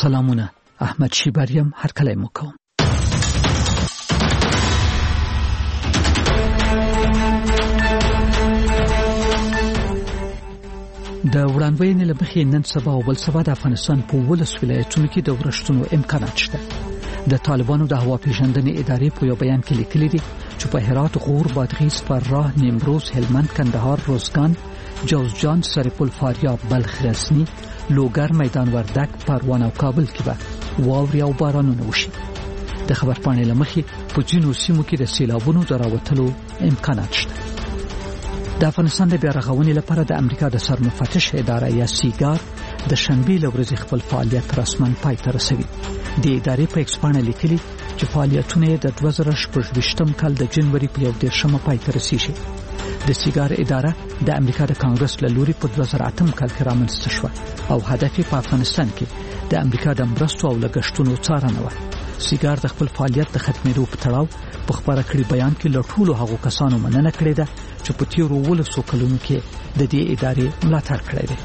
سلامونه، احمد شیبریم هرکلی مکوم. د وړاندوینې له مخې نن سبا او بل سبا د افغانستان په 12 ولایتونو کې د ورښتونو امکانات شته. د طالبانو د هوا پیژندنې ادارې په یو بیان کې لیکلي دي چې په هرات، غور، بادغیس، فراه، نیمروز، هلمند، کندهار، روزګان، جوزجان، سرپل، فاریاب، بلخ، غزنی، لوګر، میدان وردګ، پروان او کابل کې به واوري او بارانونه وشي. د خبرپاڼې له مخې په ځینو سیمو کې د سیلابونو د راوتلو امکانات شته. د افغانستان د بیا رغونې لپاره د امریکا د سرمفتش اداره یا سیګار د شنبې له ورځې خپل فعالیت رسماً پای ته رسوي. د ادارې په ایکس باندې لیکلي چې فعالیتونه د 2018 کال د جنوري په 11 پای ته رسیږي. د سیګار اداره د امریکا د کانګرس له لوري په 2008 کال کې رامنځته شوه او هدف په افغانستان کې د امریکا د مرستو او لګښتونو څارنه و. سیګار د خپل فعالیت د ختمېدو په تړاو په خبره کړي بیان کې له ټولو هغو کسانو مننه کړې ده چې په تیرو 12 کلونو کې د دې ادارې ملاتړ کړی دی.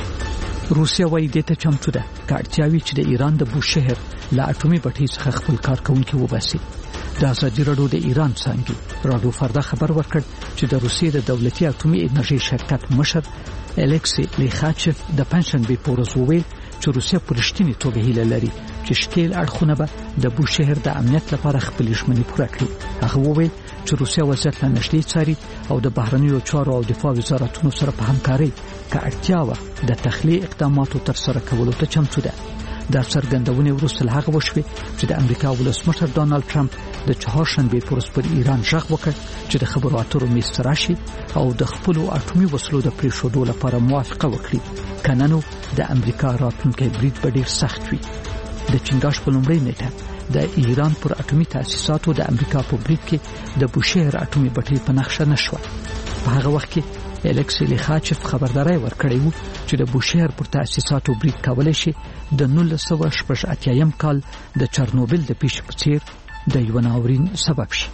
روسیا وايي دته چمتو ده کارتیاوي چې د ایران د بوشهر له اټومي بټۍ څخه خپل کارکونکي وباسي. د ازادي راډیو د ایران څنګه راډیو فردا خبر ورکړ چې د روسیې د دولتي اټومي انرژي شرکت مشر الکسی لیخاچف د پنځشنبه په ورځ وویل چې روسیا په رښتینی توګه هیله لري چې ښکیل اړخونه به د بوشهر د امنیت لپاره خپل ژمنې پوره کړي. هغه وویل چې روسیا وضعیت له نږدې څاري او د بهرنیو چارو او دفاع وزارتونو سره په همکارۍ کې اړتیا و د تخلیه اقداماتو تر سره کولو ته چمتو ده. د څرګندونې وروسته هغه وشوي چې د امریکا ولسمشر ډانلډ ټرمپ د چهارشنبه په ورځ پر ایران ژغ وکړ چې د خبرو اترو میز ته راشي او د خپل اټومي وسلو د پریښودو لپاره موافقه وکړي. کننو د امریکا راتلونکي برید به ډیر سخت وي. د چنګاش په لومړۍ نیټه د ایران پر اټومي تاسیساتو د امریکا په برید کې د بوشهر اټومي بټۍ په نقشه نشوه. په هغه وخت کې الکسی لیخاچف خبرداري ورکړی و چې د بوشهر پر تاسیساتو برید کولای شي د 1988 کال د چرنوبل د پیښې په څیر د یو ناورین سبب شي.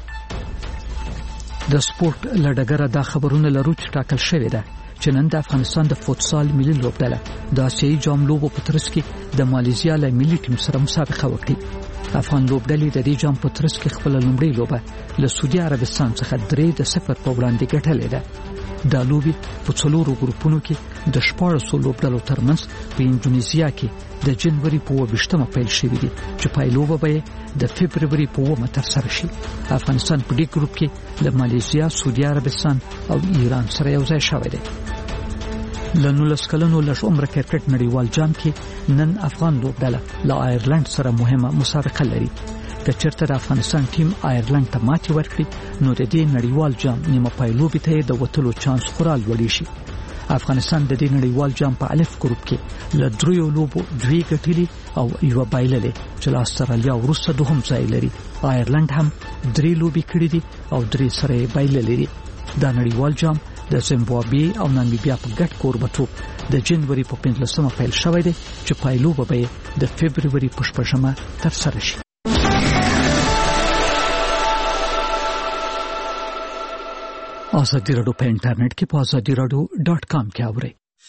د سپورت لړګره دا خبرونه لرو چې ټاکل شوې ده چې نن د افغانستان د فوتسال ملي لوبډله د آسیایي جام لوبو په ترڅ کې د ماليزیا له ملي ټیم سره مسابقه وکړي. افغان لوبډلې د دې جام په ترڅ کې خپل لومړی لوبه له سعودي عربستان څخه 3-0 په وړاندې ګټلې ده. د لوبي په څلورو ګروپونو کې د 14 لوبډلو ترمنځ په انډونیزیا کې د جنوري په 20 پیل شوې دي چې پایلوبه به د فبرवरी په 1 تر سره شي. افغانستان په دې ګروپ کې د ماليزیا، سعودي عربستان او ایران سره یو ځای شوی دی. له 19 کلونو لږ عمر کرکټ نړیوال جام کې نن افغان لوبډله له آیرلند سره مهمه مسابقه لري. که چېرته د افغانستان ټیم آیرلند ته ماتې ورکړي نو د دې نړیوال جام نیمه پایلوبې ته د وتلو چانس خورا لوړ شي. افغانستان د دې نړیوال جام په الف ګروپ کې له 3 لوبو 2 ګټلې او یو بایللې چې له استرالیا وروسته دوهم ځای لري. آیرلند هم 3 لوبې کړې دي او 3 سره بایللې دي. دا نړیوال جام د زیمبابوې او نامیبیا په ګډ کوربتوب د جنوري په 15 پیل شوی دی چې پایلوبه به د فبرवरी په 8 تر سره شي. آزادی راډیو په انټرنیټ کې په azadiradio.com کې اورئ.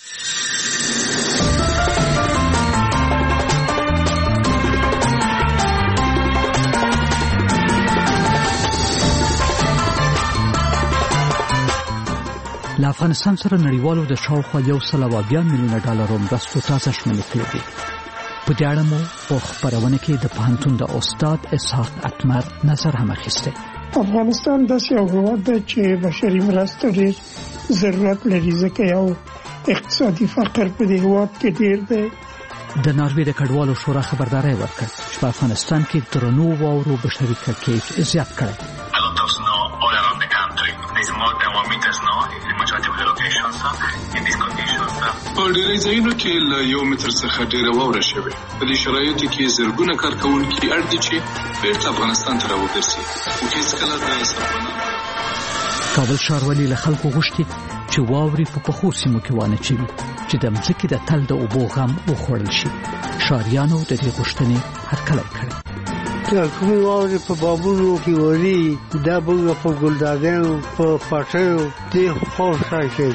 له افغانستان سره نړیوالو د شاوخوا 120 میلیونه ډالرو مرستو تازه شمېرې کړې دي. په دې اړه مو په خبرونه کې د پوهنتون د استاد اسحاق اتمر نظر هم اخیسته. افغانستان داسې یو هېواد دی چې بشري مرستو ډېر ضرورت لري ځکه یو اقتصادي فقر په دې هېواد کې ډېر دی. د ناروې د کډوالو شورا خبرداري ورکړه چې په افغانستان کې درنو واورو بشري کړکېچ زیات کړی. په ډېرې ځایونو کې له 1 متر څخه ډېره واوره شوې. په دې شرایطو کې زرګونه کارکوونکي اړ دي چې بیرته افغانستان ته راوګرځي. خو هېڅکله د سرپناه کابل ښاروالي له خلکو غوښتي چې واورې په پخو سیمو کې وانه چوي چې د مځکې د تل د اوبو غم وخوړل شي. ښاریانو د دې غوښتنې هرکلی کړې. کومې واورې په بابونو کې وري دا به په ګلدادیانو په پټیو دې خور شي.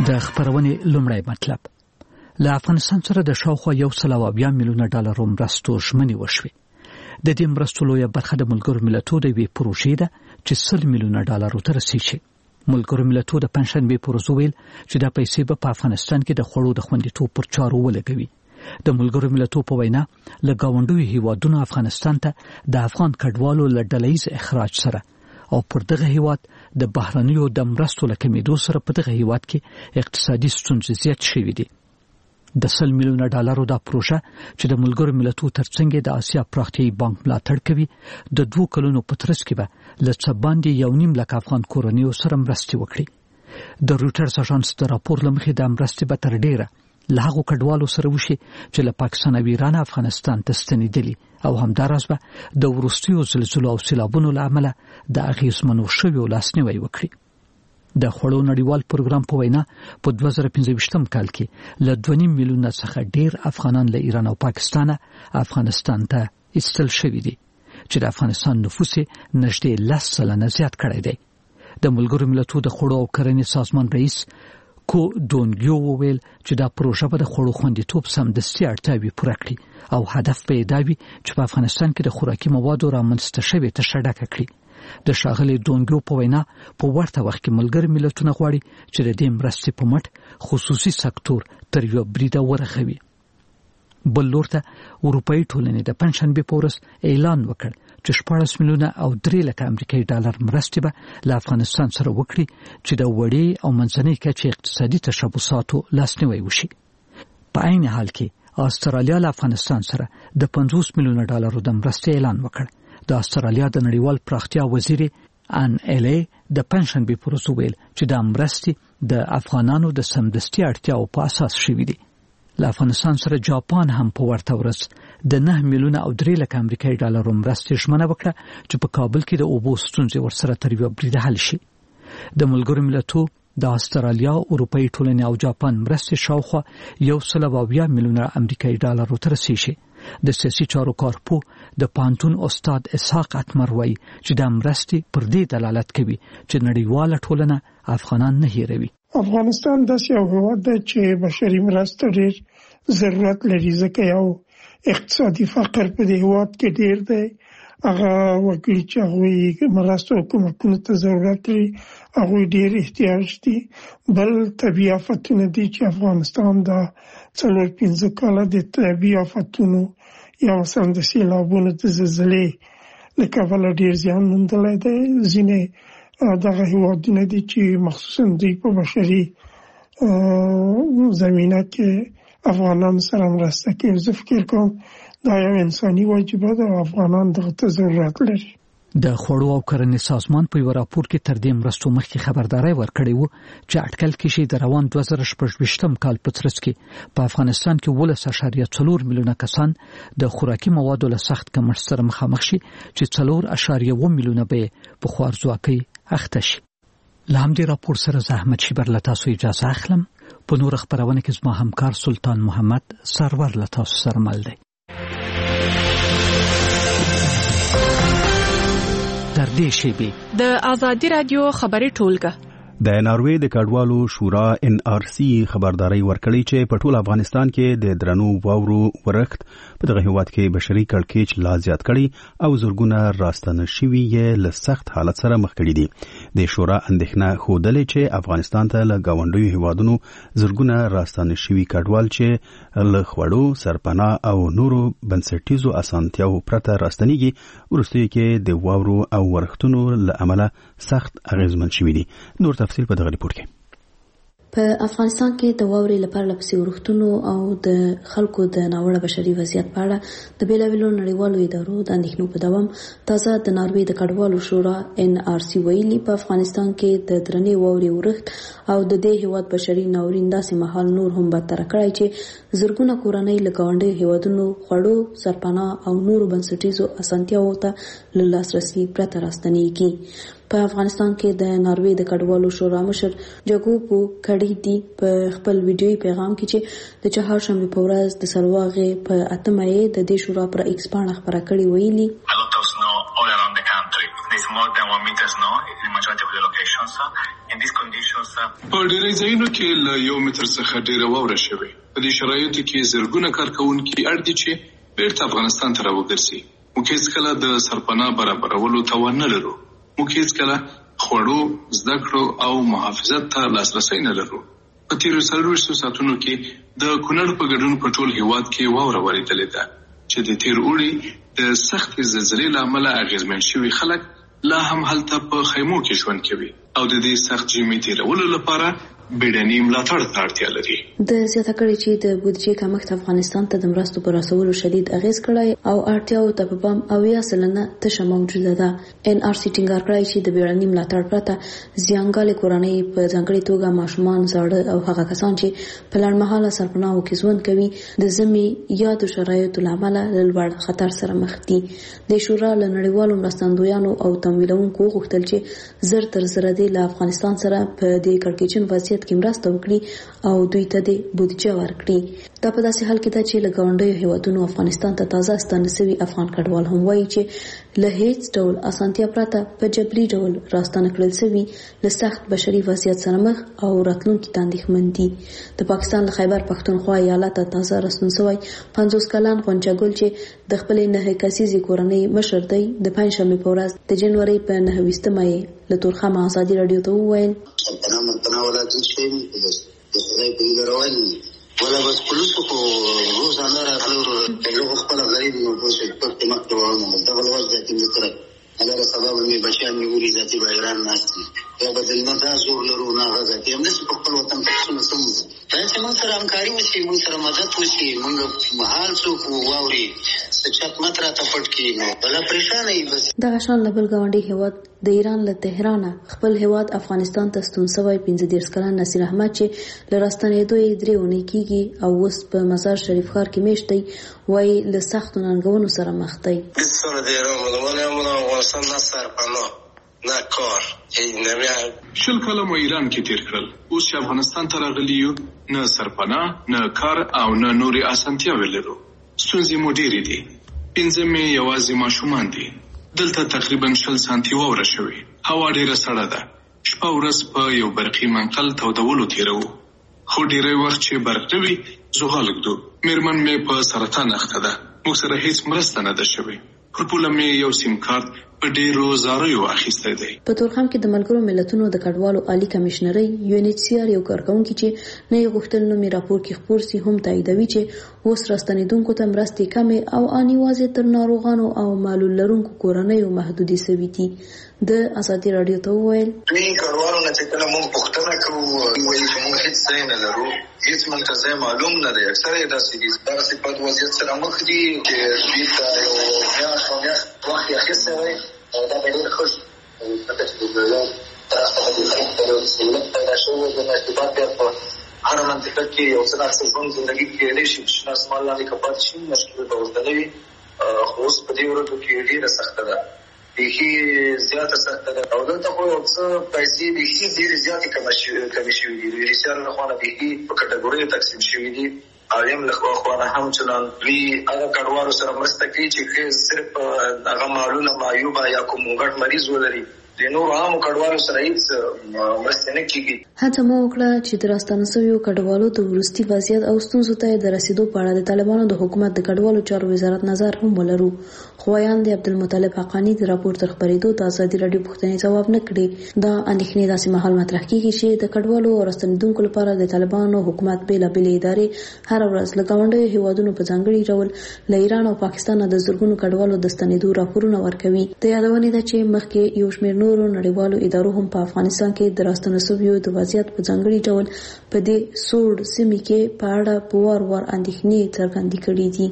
د خبرونې لومړی مطلب. له افغانستان سره د شاوخوا 120 میلیونه ډالر مرستو ژمنې وشوې. د دې مرستو لویه برخه د ملګرو ملتونو د یوې پروژې ده چې 100 میلیونه ډالر ته رسیږي. ملګرو ملتونو د پنځشنبې پر ورځ ویل چې دا پیسې به په افغانستان کې د خوړو د خوندیتوب پر چارو ولګوي. د ملګرو ملتونو په وینا له گاونډیو هیوادونو افغانستان ته د افغان کډوالو له ډلهیز اخراج سره او پر دغه هیواد د بهرنیو د مرستو له کمیدو سره په دغه هیواد کې اقتصادي ستونزې زیات شوې دي. د 100 میلیونه ډالرو دا پروژه چې د ملګرو ملتونو ترڅنګ د آسیا پراختیایي بانک ملاتړ کوي د 2 کلونو په ترڅ کې به له څه باندې 1.5 لک افغان کورنیو سره مرستې وکړي. د رویټرز اژانس د راپور له مخې د مرستې به تر ډیره له هغو کډوالو سره وشي چې له پاکستان او ایران افغانستان ته ستنېدلي او همداراز به د وروستیو زلزلو او سیلابونو له امله د اغېزمنو شویو لاسنیوی وکړي. د خوړو نړیوال پروګرام په وینا په 2025 کال کې له 2.5 میلیونه څخه ډیر افغانان له ایران او پاکستان افغانستان ته ایستل شوي دي چې د افغانستان نفوس نږدې 10% زیات کړی دی. د ملګرو ملتونو د خوړو او کرنې سازمان رئیس کو دونګیو وویل چې دا پروژه به د خوړو خوندیتوب سمدستي اړتیاوې پوره کړي او هدف به یې دا وي چې په افغانستان کې د خوراکي موادو رامنځته شوې تشه ډکه کړي. د ښاغلي دونګیو په وینا په ورته وخت کې ملګري ملتونه غواړي چې د دې مرستې په مټ خصوصي سکتور تر یو بریده ورغوي. بل لور ته اروپایي ټولنې د پنځشنبې په ورځ اعلان وکړ چې 14 میلیونه او 3 لک امریکایي ډالر مرستې به له افغانستان سره وکړي چې د وړې او منځنۍ کچې اقتصادي تشبثاتو لاسنیوی وشي. په عین حال کې استرالیا له افغانستان سره د 50 میلیونه ډالرو د مرستې اعلان وکړ. د استرالیا د نړیوال پراختیا وزیر ان الی د پنځشنبې پر ورځ ویل چې د مرستې د افغانانو د سمدستي اړتیاو په اساس شوې دي. له افغانستان سره جاپان هم په ورته ورځ د 9 میلیونه او 3 لک امریکایي ډالرو مرستې ژمنه وکړه چې په کابل کې د اوبو ستونزې ورسره تر یو بریده حل شي. د ملګرو ملتونو د استرالیا، اروپایي ټولنې او جاپان مرستې شاوخوا 120 میلیونه امریکایي ډالرو ته رسیږي. د سیاسي چارو کارپو د پانتون استاد اسحاق اتمر وایي چې د مرستې پر دې دلالت کوي چې نړیواله ټولنه افغانان نه هیروي. افغانستان داسې یو هیواد دی چې بشري مرستو ډېر ضرورت لري ځکه یو اقتصادي فقر په دې هیواد کې ډېر دی. هغه وګړي چې هغوی مرستو حکومتونو ته ضرورت لري هغوی ډېر احتیاج دي. بل طبیعي آفتونه دي چې افغانستان د 4-5 کاله د طبیعي آفتونو یا مثلا د سیلابونو د زلزلې له کبله ډېر زیان موندلی دی. ځینې دغه هیوادونه دي چې مخصوصا دوی په بشري زمینه کې افغانان سره مرسته کوي. زه فکر کوم دا یو انساني واجبه ده او افغانان دغه ته ضرورت لري. د خوړو او کرنې سازمان په یو راپور کې تر دې مرستو مخکې خبرداري ورکړې و چې اټکل کېږي د روان 2018 کال په ترڅ کې په افغانستان کې 12.4 میلیونه کسان د خوراکي موادو له سخت کمښت سره مخامخ شي چې 4.1 میلیونه به په خوارځواکۍ اخته شي. له همدې راپور سره زحمت شیبر له تاسو اجازه اخلم. په نور خبرونه کې زما همکار سلطان محمد سرور له تاسو سره مل دی. در دې شیبې د آزادي رادیو خبري ټولګه د ناروې د کډوالو شورا NRC خبرداري ورکړي چې په ټول افغانستان کې د درنو واورو ورښت په دغه هیواد کې بشري کړکېچ لا زیات کړي او زرګونه راستنه شوي یې له سخت حالت سره مخ کړي دي. د شورا اندېښنه ښودلې چې افغانستان ته له ګاونډیو هیوادونو زرګونه راستنه شوي کډوال چې له خوړو، سرپناه او نورو بنسټیزو اسانتیاو پرته راستنېږي وروستیو کې د واورو او ورښتونو له امله سخت اغېزمن شوي دي. نور تفصیل په دغه ریپورت کې. په افغانستان کې د واورې لپاره لپسې ورښتونو او د خلکو د ناوړه بشري وضعیت په اړه د بیلابیلو نړیوالو ادارو د اندېښنو په دوام تازه د ناروې د کډوالو شورا NRC ویلي په افغانستان کې د درنې واورې ورښت او د دې هیواد بشري ناورین داسې مهال نور هم بدتر کړی چې زرګونه کورنۍ له ګاونډیو هیوادونو خوړو، سرپناه او نورو بنسټیزو اسانتیاوو ته له لاسرسي پرته راستنېږي. په افغانستان کې د ناروې د کډوالو شورا مشر جاکوبو کډی دی په خپل ویډیوي پیغام کې چې د چهارشنبه په ورځ د سلواغې په 8 مې د دې شورا پر ایکس باندې خبره کړې ویلي په ډېری ځایونو کې له 1 متر څخه ډېره واوره شوې. په دې شرایطو کې زرګونه کارکونکي اړ دي چې بیرته افغانستان ته راوګرځي. موږ هیڅکله د سرپناه برابرولو توان نه لرو. موږ هیڅکله خوړو، زده کړو او محافظت ته لاسرسی نه لرو. په تیرو 24 ساعتونو کې د کونړ په ګډون په ټول هیواد کې واوره ورېدلې ده چې د تیر اوړي د سختې زلزلې له امله اغېزمن شوي خلک لا هم هلته په خیمو کې ژوند کوي او د دې سخت ژمي تیرولو لپاره بیړني ملاتړ ته اړتیا لري. د زیاته کړي چې د بودیجې کمښت افغانستان ته د مرستو پر رسولو شدید اغیز کړی او اړتیاو ته په پام او یا سلنه تشه موجوده ده. NRC ټینګار کړی چې د بیړني ملاتړ پرته زیانګالې کورنۍ په ځانګړي توګه ماشومان، زاړه او هغه کسان چې په لړمحاله سرپناهو کې ژوند کوي د ژمي یادو شرایطو له امله له لوړ خطر سره مخ دي. د شورا له نړیوالو مرستندویانو او تمویلونکو غوښتل چې زر تر زره د افغانستان سره په دې کړکېچن وضعیت کې مرسته وکړي او دوی ته د بودیجه ورکړي. دا په داسې حال کې ده چې له ګاونډیو هیوادونو افغانستان ته تازه ستانه شوي افغان کډوال هم وایي چې له هیڅ ډول اسانتیا پرته په جبري ډول راستانه کړل شوي له سخت بشري وضعیت سره مخ او راتلونکي ته اندېښمن دي. د پاکستان له خیبر پښتونخوا ایالت ته تازه راستون شوی 50 کلن غونچه ګل چې د خپلې 9 کسیزې کورنۍ مشر دی د پنځشنبې په ورځ د جنوري په 9 له تورخم ازادي رادیو ته وویل ولا تشين بس زي بيدروان ولا بس فلوسه روزانه راغلو له خپل غریب نو بس په مکتب ورنه دا ولوز د تیمتره هغه سبب مې بچیان نیولې ذاتي بایران ناشتي یا بدل نه دا زور لرو نه غزاتي هم نشي په خپل وطن کې څه سم دا چې موږ سره همکاري وشي موږ سره مدد وشي موږ محال څوک واوري سچات ماتره ته پټ کی نو بل پریشان ای بس دا شان لبل گاونډي هیواد د ایران له تهران خپل هیواد افغانستان ته ستون شوی 15 کلن نصیر احمد چې لراستنېدو یې 3 اونۍ کېږي او اوس په مزار شریف ښار کې میشتي وای له سختو ننګونو سره مخ دی. نه کار شل کاله مو ایران کې تیر کړل، اوس چې افغانستان ته راغلی یو نه سرپناه نه کار او نه نورې اسانتیاوې لرو. ستونزې مو ډېرې دي. 15 مې یوازې ماشومان دي. دلته تقریبا 20 سانتي واوره شوې. هوا ډېره سړه ده. شپه ورځ په یو برقي منقل تودولو تیروو، خو ډېری وخت چې برق نه وي زغال ږدو. مېرمن مې په سرطان اخته ده. موږ سره هیڅ مرسته نه ده شوې. پر پوله مې یو سیم کارت په ډېرو زاریو اخیستی دی. په تورخم کې د ملګرو ملتونو د کډوالو عالی کمشنري UNHCR یو کارکونکي چې نه یې غوښتل نو می راپور کې خبر سي هم تاییدوي چې اوس راستنیدونکو ته مرستې کمې او اني واضح تر ناروغانو او معلول لرونکو کورنیو محدودي سوي دي. د ازادي رادیو ته وویل دوی کډوالو نه چې کله موږ پوښتنه کوو وایي چې موږ هیڅ ځای نه لرو، هیڅ منتظر معلوم نه دی. اکثره یې داسې دي دغه صفات وضعیت سره مخ دي چې دوی ته یو میاشت وخت یې اخیستی وی او دا به ډېر ښه شي. ځکه چې د ترڅه د خلکو ته یو سهولت پیدا شوی د ارتباط بیا په هره منطقه کې یو څه ناڅه ژوند زندګي کېدلی شي چې اسمان لاندې که پاتې شي مشکل به ورته نه وي. خو اوس په دې ورځو کې ډېره سخته ده، بیخي زیاته سخته ده او دلته خو یو څه پیسې بیخي ډېرې زیاتې کمې شوي دي. د UNHCR له خوا نه بیخي په کټګوریو تقسیم شوي دي. عالم له خوا نه هم چنان دوی هغه کډوالو سره مرسته کوي چې صرف هغه معلوله معیوبه یا کوم غټ مریض ولري. د نورو عامو کډوالو سره هیڅ مرسته نه کېږي. هڅه مو وکړه چې د راستانه شویو کډوالو د وروستي وضعیت او ستونزو ته د رسیدو په اړه د طالبانو د حکومت د کډوالو چارو وزارت نظر هم ولرو. خو ویاند عبدالمطلب حقانی د راپور تر خبرېدو د ازادي راډیو پوښتنې ځواب نه کړي. دا اندېښنې داسې مهال مطرح کېږي چې د کډوالو او راستنېدونکو لپاره د طالبانو حکومت بېلابېلې ادارې هر ورځ له ګاونډیو هیوادونو په ځانګړي ډول له ایران او پاکستان د زرګونو کډوالو د ستنېدو راپورونه ورکوي. د یادونې ده چې مخکې یو شمېر نورو نړیوالو ادارو هم په افغانستان کې د راستنه شویو د وضعیت په ځانګړي ډول په دې سوړ سیمې کې په اړه په وار اندېښنې څرګندې کړې دي.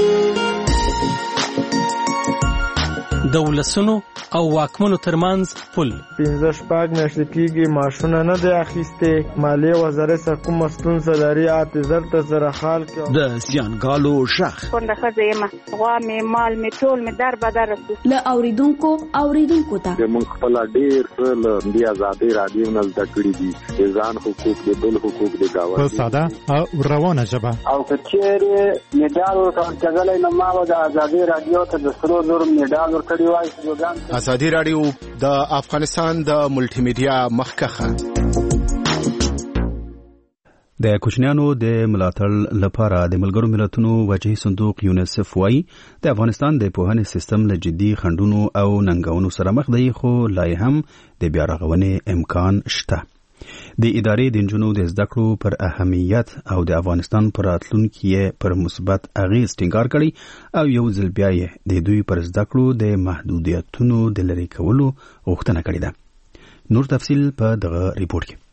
د ولسونو او واکمنو ترمنځ پل 15 میاشتې کېږي معاشونه نه دی اخیستې. مالیې وزارت سره کومه ستونزه لري اعتذار ته سره حال کې د زیانګالو شخ کونډه ښځه یم، غوا مې مال مې ټول مې در بدر له اوریدونکو ته موږ خپل ډېر څه له دې ازادي رادیو نه زده کړي دي. د ځان حقوق د بل حقوق د گاونډي په ساده او روانه ژبه او کچېرې میډال ورکړل نو ما د ازادي رادیو ته د سرو زرو میډال ورکړ نړیوال ستودیان. ازادي راډیو د افغانستان د ملټي میډیا مخکخه د کوچنیانو د ملاتړ لپاره د ملګرو ملتونو وجهي صندوق یونیسف وايي د افغانستان د پوهنې سیستم له جدي خنډونو او ننګونو سره مخ دی، خو لا هم د بیا رغونې امکان شته. د ادارې د نجونو د زده کړو پر اهمیت او د افغانستان پر راتلونکي پر مثبت اغیز ټینګار کړي او یو ځل بیا د دوی پر زده کړو د محدودیتونو د لرې کولو غوښتنه کړې ده. نور تفصیل په دغه ریپورت کې.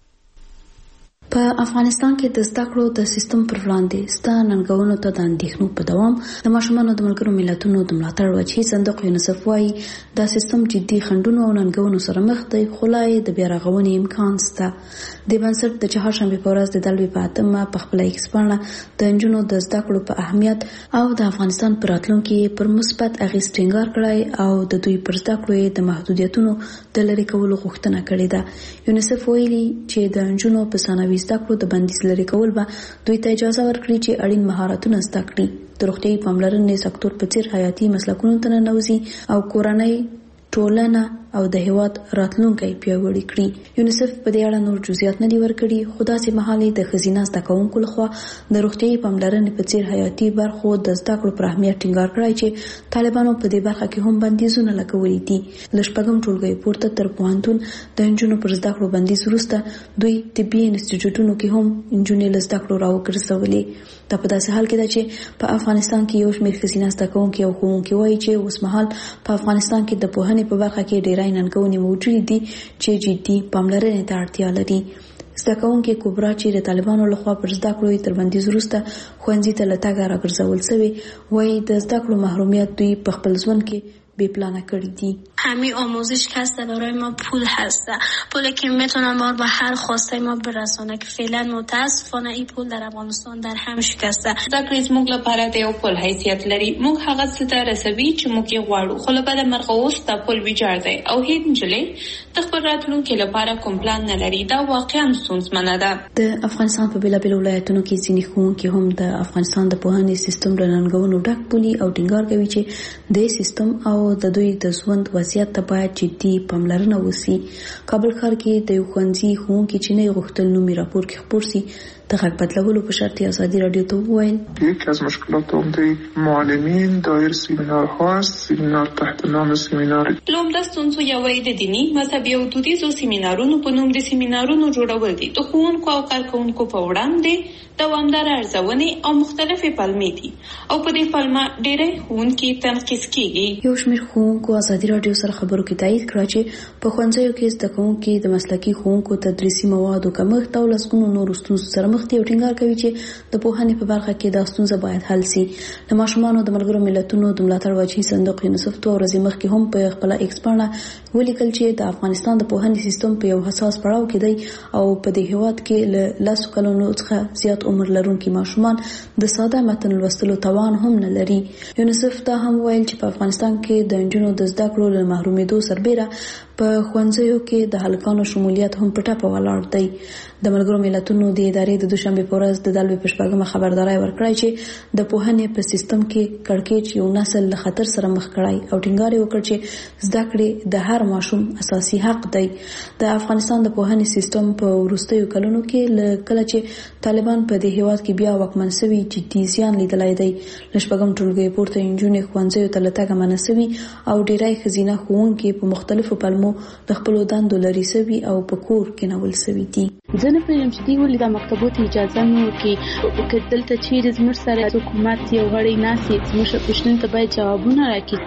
په افغانستان کې د زده کړو د سیستم پر وړاندې ستر ننګونو ته د اندېښنو په دوام د ماشومانو د ملګرو ملتونو د ملاتړ وجهي صندوق یونیسف وايي دا سیستم جدي خنډونو او ننګونو سره مخ دی، خو لا د بیا رغونې امکان شته. د بنسټ د چهارشنبې په ورځ د دلوي په اتمه په خپل ایکس باندې د نجونو د زده کړو په اهمیت او د افغانستان پر راتلونکي پر مثبت اغیز ټینګار کړی او د دوی پر زده کړو د محدودیتونو د لرې کولو غوښتنه کړې ده. یونیسف ویلي چې د نجونو په ثانوي زده کړو د بندیز لري کول به دوی ته اجازه ورکړي چې اړین مهارتونه زده کړي، د روغتیايي پاملرنې سکتور په څیر حیاتي مسلکونو ته ننوځي او کورنۍ، ټولنه او د هیواد راتلونکی پیاوړی کړي. یونیسف په دې اړه نور جزئیات نه دي ورکړي، خو داسې مهالې د ښځینه زده کوونکو لخوا د روغتیايي پاملرنې په څیر حیاتي برخو د زده کړو پر اهمیت ټینګار کړی چې طالبانو په دې برخه کې هم بندیزونه لګولي دي. له شپږم ټولګي پورته تر پوهنتون د نجونو پر زده کړو بندیز وروسته دوی طبي انسټیټیوټونو کې هم نجونې له زده کړو راوګرځولې. دا په داسې حال کې ده چې په افغانستان کې یو شمېر ښځینه زده کوونکي او ښوونکي وایي چې اوس مهال په افغانستان کې د پوهنې په برخه کې ډېرې ننګونې موجودې دي چې جدي پاملرنې ته اړتیا لري. زده کوونکي کبرا چې د طالبانو لخوا پر زده کړو تر بندیز وروسته ښوونځي ته له تګه راګرځول شوي، وایي د زده کړو محرومیت دوی په خپل ژوند کې بی پلانه کردی دی. همین آموزش که هست برای ما پول هست، پولی که میتونه ما به هر خواسته ما برسونه که فعلا متاسفانه این پول در افغانستان در هم شکسته. زکرې زموږ لپاره د یو پول حیثیت لري، موږ هغه څه ته رسوي چې موږ یې غواړو، خو له بده مرغه اوس دا پول ویجاړ دی او هیڅ نجلۍ د خپل راتلونکي لپاره کوم پلان نه لري. دا واقعا ستونزمنه ده. د افغانستان په بېلابېلو ولایتونو کې ځینې ښوونکي هم د افغانستان د پوهنې سیستم له ننګونو ډک بولي او ټینګار کوي چې د سیستم او د دوی د ژوند وضعیت ته باید جدي پاملرنه وشي. کابل ښار کې د یو ښوونځي ښوونکي چې نه یې غوښتل نومي راپور کې خپور شي د غږ بدلولو په شرط ازادي رادیو ته وویل یکی از مشکلات عمده معلمین دایر سیمینارها است. سیمینار تحت نام سیمینار لومړی ستونزه یوه د دیني مذهبي او دودیزو سیمینارونو په نوم د سیمینارونو جوړول دي. د ښوونکو او کارکوونکو په وړاندې دوامداره ارزونې او مختلفې پلمې دي او په دې پلمه ډېری ښوونکي تنقیس کېږي. یو شمېر ښوونکو ازادي راډیو سره خبرو کې تایید کړه چې په ښوونځیو کې زده کوونکي د مسلکي ښوونکو تدریسي موادو کمښت او لسګونو نورو ستونزو سره مخ دي او ټینګار کوي چې د پوهنې په برخه کې دا ستونزه باید حل شي. د ماشومانو د ملګرو ملتونو د ملاتړ وجهي صندوق یونیسف 2 ورځې مخکې هم په خپل ایکس باندې ولیکل چې د افغانستان د پوهنې سیستم په یو حساس پړاو کې دی او په دې هیواد کې له 10 کلونو څخه زیات عمر لرونکي ماشومان د ساده متن لوستلو توان هم نه لري. یونیسف دا هم ویل چې په افغانستان کې د نجونو د زده کړو له محرومېدو سربېره په ښوونځیو کې د هلکانو شمولیت هم په ټپه ولاړ دی. د ملګرو ملتونو د ادارې د دوشنبې په ورځ د دلوي په شپږمه خبرداری ورکړی چې د پوهنې په سیستم کې کړکېچ یو نسل له خطر سره مخ کړی او ټینګار یې وکړ چې زده کړې د هر ماشوم اساسي حق دی. د افغانستان د پوهنې سیستم په وروستیو کلونو کې کله چې طالبان په دې هیواد کې بیا واکمن شوي جدي زیان لیدلی دی. له شپږم ټولګي پورته نجونې ښوونځیو ته له تګه منع شوي او ډېری ښځینه ښوونکي په مختلفو پلمو د خپلو دندو لرې شوي او په کور کېنول شوي دي. زه نه پوهېږم چې دوی ولې دا مکتبو ته اجازه نه ورکوي. که دلته چیرې زموږ سره حکومت یو غړی ناست وي زموږ پوښتنو ته باید ځوابونه راکړي.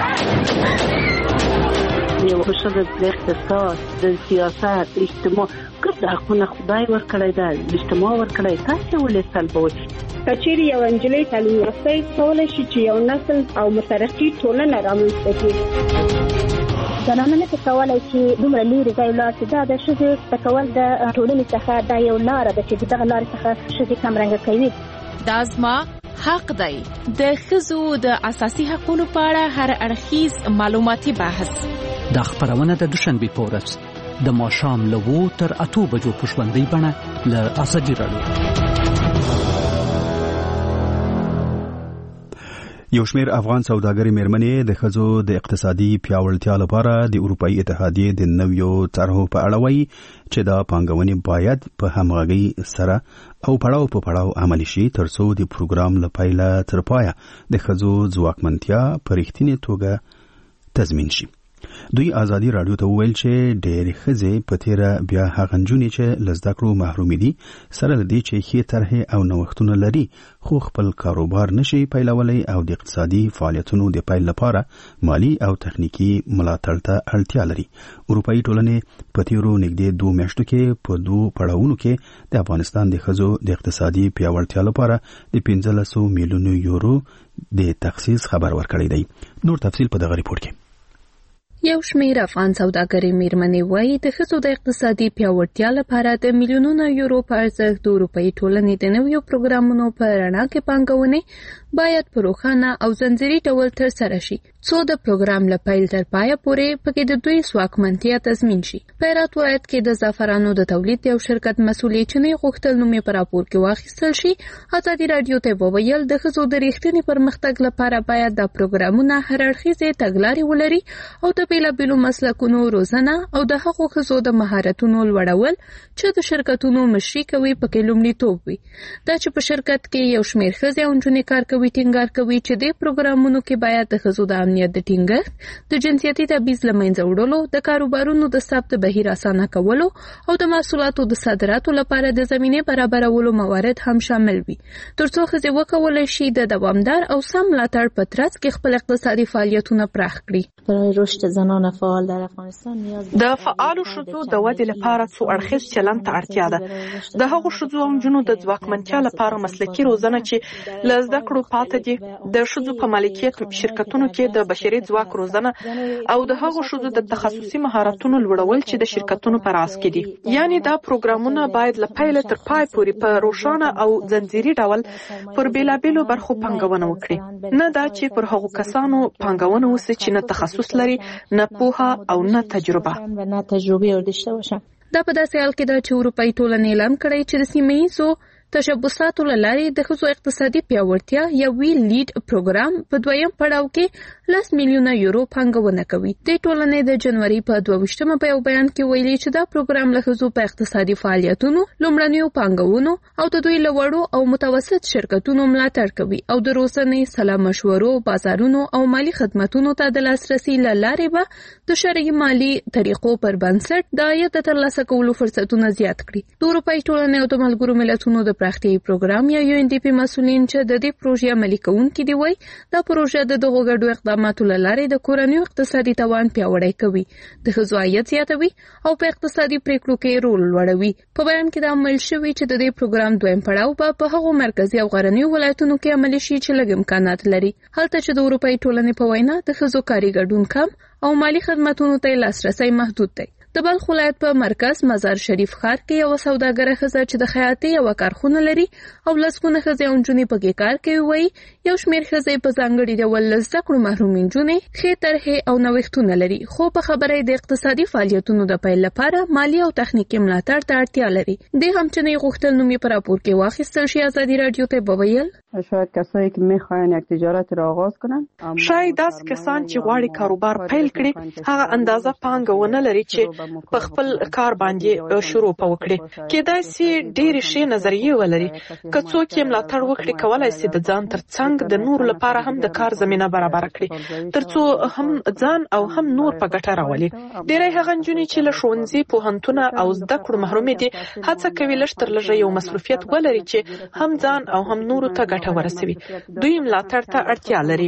یو ښځه د اقتصاد د سیاست اجتماع ګډ حقونه خدای ورکړی ده، اجتماع ورکړی، تاسې ولې سلبوئ؟ که چیرې یوه نجلۍ تعلیم یافته کولی شي چې یو نسل او مترقي ټولنه رامنځته کړي. زنانه نه کولی چې دومره لرې ځای ولاړ شي. دا د ښځې زده کول د ټولنې څخه دا یو لاره ده چې دغه لارې څخه ښځې کمرنګه کوي. دا زما حق دی. د ښځو د اساسي حقوقو په اړه هر اړخیز معلوماتي بحث. دا خبرونه د دوشنبې په ورځ د ماښام له 2 تر 8 بجو په ژوندۍ بڼه له ازادي راډیو. یو شمېر افغان سوداګري مېرمنې د ښځو د اقتصادي پیاوړتیا لپاره د اروپایي اتحادیې د نویو طرحو په اړه وایي چې دا پانګونې باید په همغږۍ سره او پړاو په پړاو عملي شي ترڅو د پروګرام له پیله تر پایه د ښځو ځواکمنتیا په رښتینې توګه تضمین شي. دوی ازادي رادیو ته وویل چې ډېرې ښځې په تیره بیا هغه نجونې چې له زده کړو محرومې دي سره له دې چې ښې طرحې او نوښتونه لري خو خپل کاروبار نشي پیلولی او د اقتصادي فعالیتونو د پیل لپاره مالی او تخنیکی ملاتړ ته اړتیا لري. اروپایي ټولنې په تیرو نږدې 2 میاشتو کې په 2 پړاوونو کې د افغانستان د ښځو د اقتصادي پیاوړتیا لپاره د 1500 میلیون یورو د تخصیص خبر ورکړی دی. نور تفصیل په دغه ریپورت کې. یو شمېر افغان سوداګري مېرمنې وایي د ښځو د اقتصادي پیاوړتیا لپاره د میلیونونو یورو په ارزښت د اروپایي ټولنې د نویو پروګرامونو په رڼا کې پانګونې باید په روښانه او ځنځیري ډول ترسره شي څو د پروګرام له پیل تر پایه پورې پکې د دوی ځواکمنتیا تضمین شي. په هرات ولایت کې د زعفرانو د تولید یو شرکت مسؤلې چې نه غوښتل نوم یې په راپور کې واخیستل شي ازادي رادیو ته وویل د ښځو د رښتینې پرمختګ لپاره باید د پروګرامونو هر اړخیزې تګلارې ولري او د بیلابیلو مسلکونو روزنه او د هغو ښځو د مهارتونو لوړول چې د شرکتونو مشري کوي پکې لومړیتوب وي. دا چې په شرکت کې یو شمېر ښځې او نجونې کار کوي ټینګار کوي چې د پروګرامونو کې باید د ښځو د امنیت د ټینګښت د جنسیتي تبعیض له منځه وړلو د کاروبارونو د ثبت بهیر اسانه کولو او د محصولاتو د صادراتو لپاره د زمینه برابرولو موارد هم شامل وي ترڅو ښځې وکولای شي د دوامدار او سم ملاتړ په ترڅ کې خپل اقتصادي فعالیتونه پراخ کړي. برای رشد زنان فعال در افغانستان نیاز د فعالو ښځو د ودې لپاره څو اړخیز چلند ته اړتیا ده. د هغو ښځو او نجونو د ځواکمنتیا لپاره مسلکي روزنه چې له زده کړو پاتې دي، د ښځو په مالکیت شرکتونو کې د بشري ځواک روزنه او د هغو ښځو د تخصصي مهارتونو لوړول چې د شرکتونو په راس کې دي. یعنی دا پروګرامونه باید له پیله تر پای پورې په روښانه او ځنځیري ډول پر بیلابیلو برخو پانګونه وکړي، نه دا چې پر هغو کسانو پانګونه وسي چې نه تخصص لري، نه پوهه او نه تجربه. دا په داسې حال کې ده چې اروپایي ټولنې اعلان کړی چې د سیمه ییزو تشبثاتو له لارې د ښځو اقتصادي پیاوړتیا یا وی لیډ پروګرام په دویم پړاو کې 10 میلیونه یورو پانګونه کوي. د ټولنې د جنوري په 22مه په یو بیان کې ویلي چې دا پروګرام له ښځو په اقتصادي فعالیتونو، لومړنیو پانګونو او د دوی له وړو او متوسط شرکتونو ملاتړ کوي او د روزنې، سلا مشورو، بازارونو او مالی خدماتونو ته د لاسرسي له لارې به د شرعي مالی طریقو پر بنسټ د عاید د ترلاسه کولو فرصتونه زیات کړي. د اروپایي ټولنې او د ملګرو ملتونو د پراختیايي پروګرام یا UNDP مسؤلین چې د دې پروژې عملي کوونکي دي وایي دا پروژه د دغو ګډو اقداماتو له لارې د کورنیو اقتصادي توان پیاوړی کوي، د ښځو عاید زیاتوي او په اقتصادي پریکړو کې رول لوړوي. په بیان کې دا عمل شوی چې د دې پروګرام دویم پړاو په هغو مرکزي او غرنیو ولایتونو کې عملي شي چې لږ امکانات لري، هلته چې د اروپایي ټولنې په وینا د ښځو کاري ګډون کم او مالی خدماتونو ته لاسرسی محدود دی. د بلخ ولایت په مرکز مزار شریف ښار کې یو سوداګره ښځه چې د خیاطۍ یو کارخونه لري او لسګونه ښځې او نجونې پکې کار کوي وایي یو شمېر ښځې په ځانګړي ډول له زده کړو محرومې نجونې ښې طرحې او نوښتونه لري، خو په خبره یې د اقتصادي فعالیتونو د پیل لپاره مالي او تخنیکي ملاتړ ته اړتیا لري. دې هم چې نه غوښتل نوم یې په راپور کې واخیستل شي ازادي رادیو ته وویل شاید کسایی که میخواین یک تجارت را آغاز کنن، شاید داس کسان چې غواړي کاروبار پیل کړي هغه اندازه پانګونه لري چې په خپل کار باندې شروع وکړي. کېدای شي ډېرې ښې نظریې ولري، که څوک یې ملاتړ وکړي کولای شي د ځان تر څنګ د نور لپاره هم د کار زمینه برابر کړي ترڅو هم ځان او هم نور په ګټه راولي. ډېری هغه نجونې چې له ښوونځي، پوهنتونه او زده کړو محرومې دي هڅه کوي لږ تر لږه یو مصروفیت ولري چې هم ځان او هم نورو ته ګټه ورسوي. دوی ملاتړ ته اړتیا لري.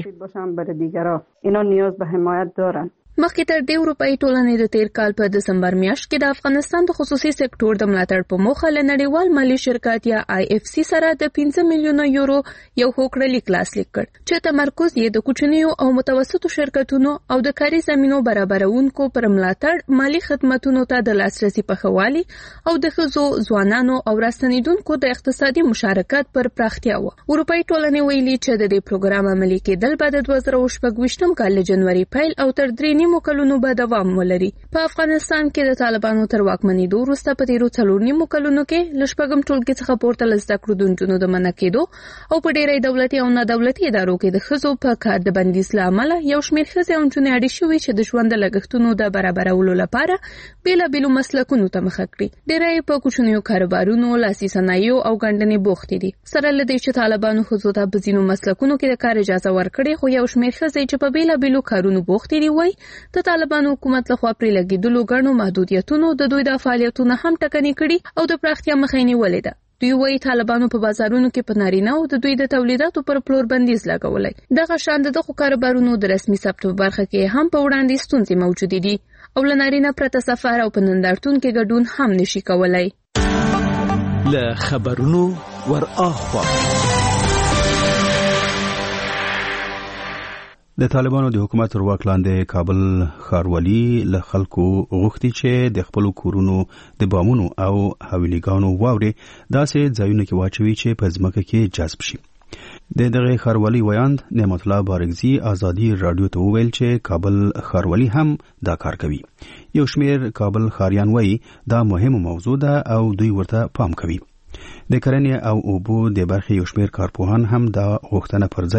اینا نیاز به حمایت دارن. مخکې تر دې اروپایي ټولنې د تیر کال په دسمبر میاشت کې د افغانستان د خصوصي سکتور د ملاتړ په موخه له نړیوال مالي شرکت یا IFC سره د 15 میلیونه یورو یو هوکړلیک لاسلیک کړ چې تمرکز یې د کوچنیو او متوسطو شرکتونو او د کاري زمینو برابرونکو پر ملاتړ، مالي خدماتونو ته د لاسرسي په ښه والي او د ښځو، ځوانانو او راستنیدونکو د اقتصادي مشارکت پر پراختیا و. اروپایي ټولنې ویلي چې د دې پروګرام عملي کېدل به د 2026 کال له جنوري پیل او تر 3 نیمو کلونو به دوام ولري. په افغانستان کې د طالبانو تر واکمنېدو وروسته په تیرو 4 نیمو کلونو کې له شپږم ټولګي څخه پورته له زده کړو د نجونو د منع کېدو او په ډېری دولتي او نه دولتي ادارو کې د ښځو په کار د بندیز له امله یو شمېر ښځې او نجونې اړې شوې چې د ژوند د لګښتونو د برابرولو لپاره بېلابېلو مسلکونو ته مخه کړي. ډېری په کوچنیو کاروبارونو، لاسي صنایعو او ګنډنې بوختې دي. سره له دې چې طالبانو ښځو ته په ځینو مسلکونو کې د کار اجازه ورکړې، خو یو شمېر ښځې چې په بېلابېلو کارونو بوختې دي وایي د طالبانو حکومت لخوا پرې لګېدلو ګڼو محدودیتونو د دوی د فعالیتونو هم ټکنۍ کړي او د پراختیا مخه یې نیولې ده. دوی وایي طالبانو په بازارونو کې په نارینه او د دوی د تولیداتو پر پلور بندیز لګولی. دغه شان د دغو کاروبارونو د رسمي ثبت په برخه کې هم په وړاندې ستونزې موجودې دي او له نارینه پرته سفر او په نندارتون کې ګډون هم نشي کولی. له خبرونو ور اخوا د طالبانو د حکومت تر واک لاندې کابل ښاروالي له خلکو غوښتي چې د خپلو کورونو د بامونو او حویلیګانو واورې داسې ځایونه کې واچوي چې په ځمکه کې جذب شي. د دغه ښاروالي ویاند نعمت الله بارګزي ازادي رادیو ته وویل چې کابل ښاروالي هم دا کار کوي. یو شمېر کابل ښاریان وایي دا مهمه موضوع ده او دوی ورته پام کوي. د کرنې او اوبو د برخې یو شمېر کارپوهان هم دا غوښتنه پر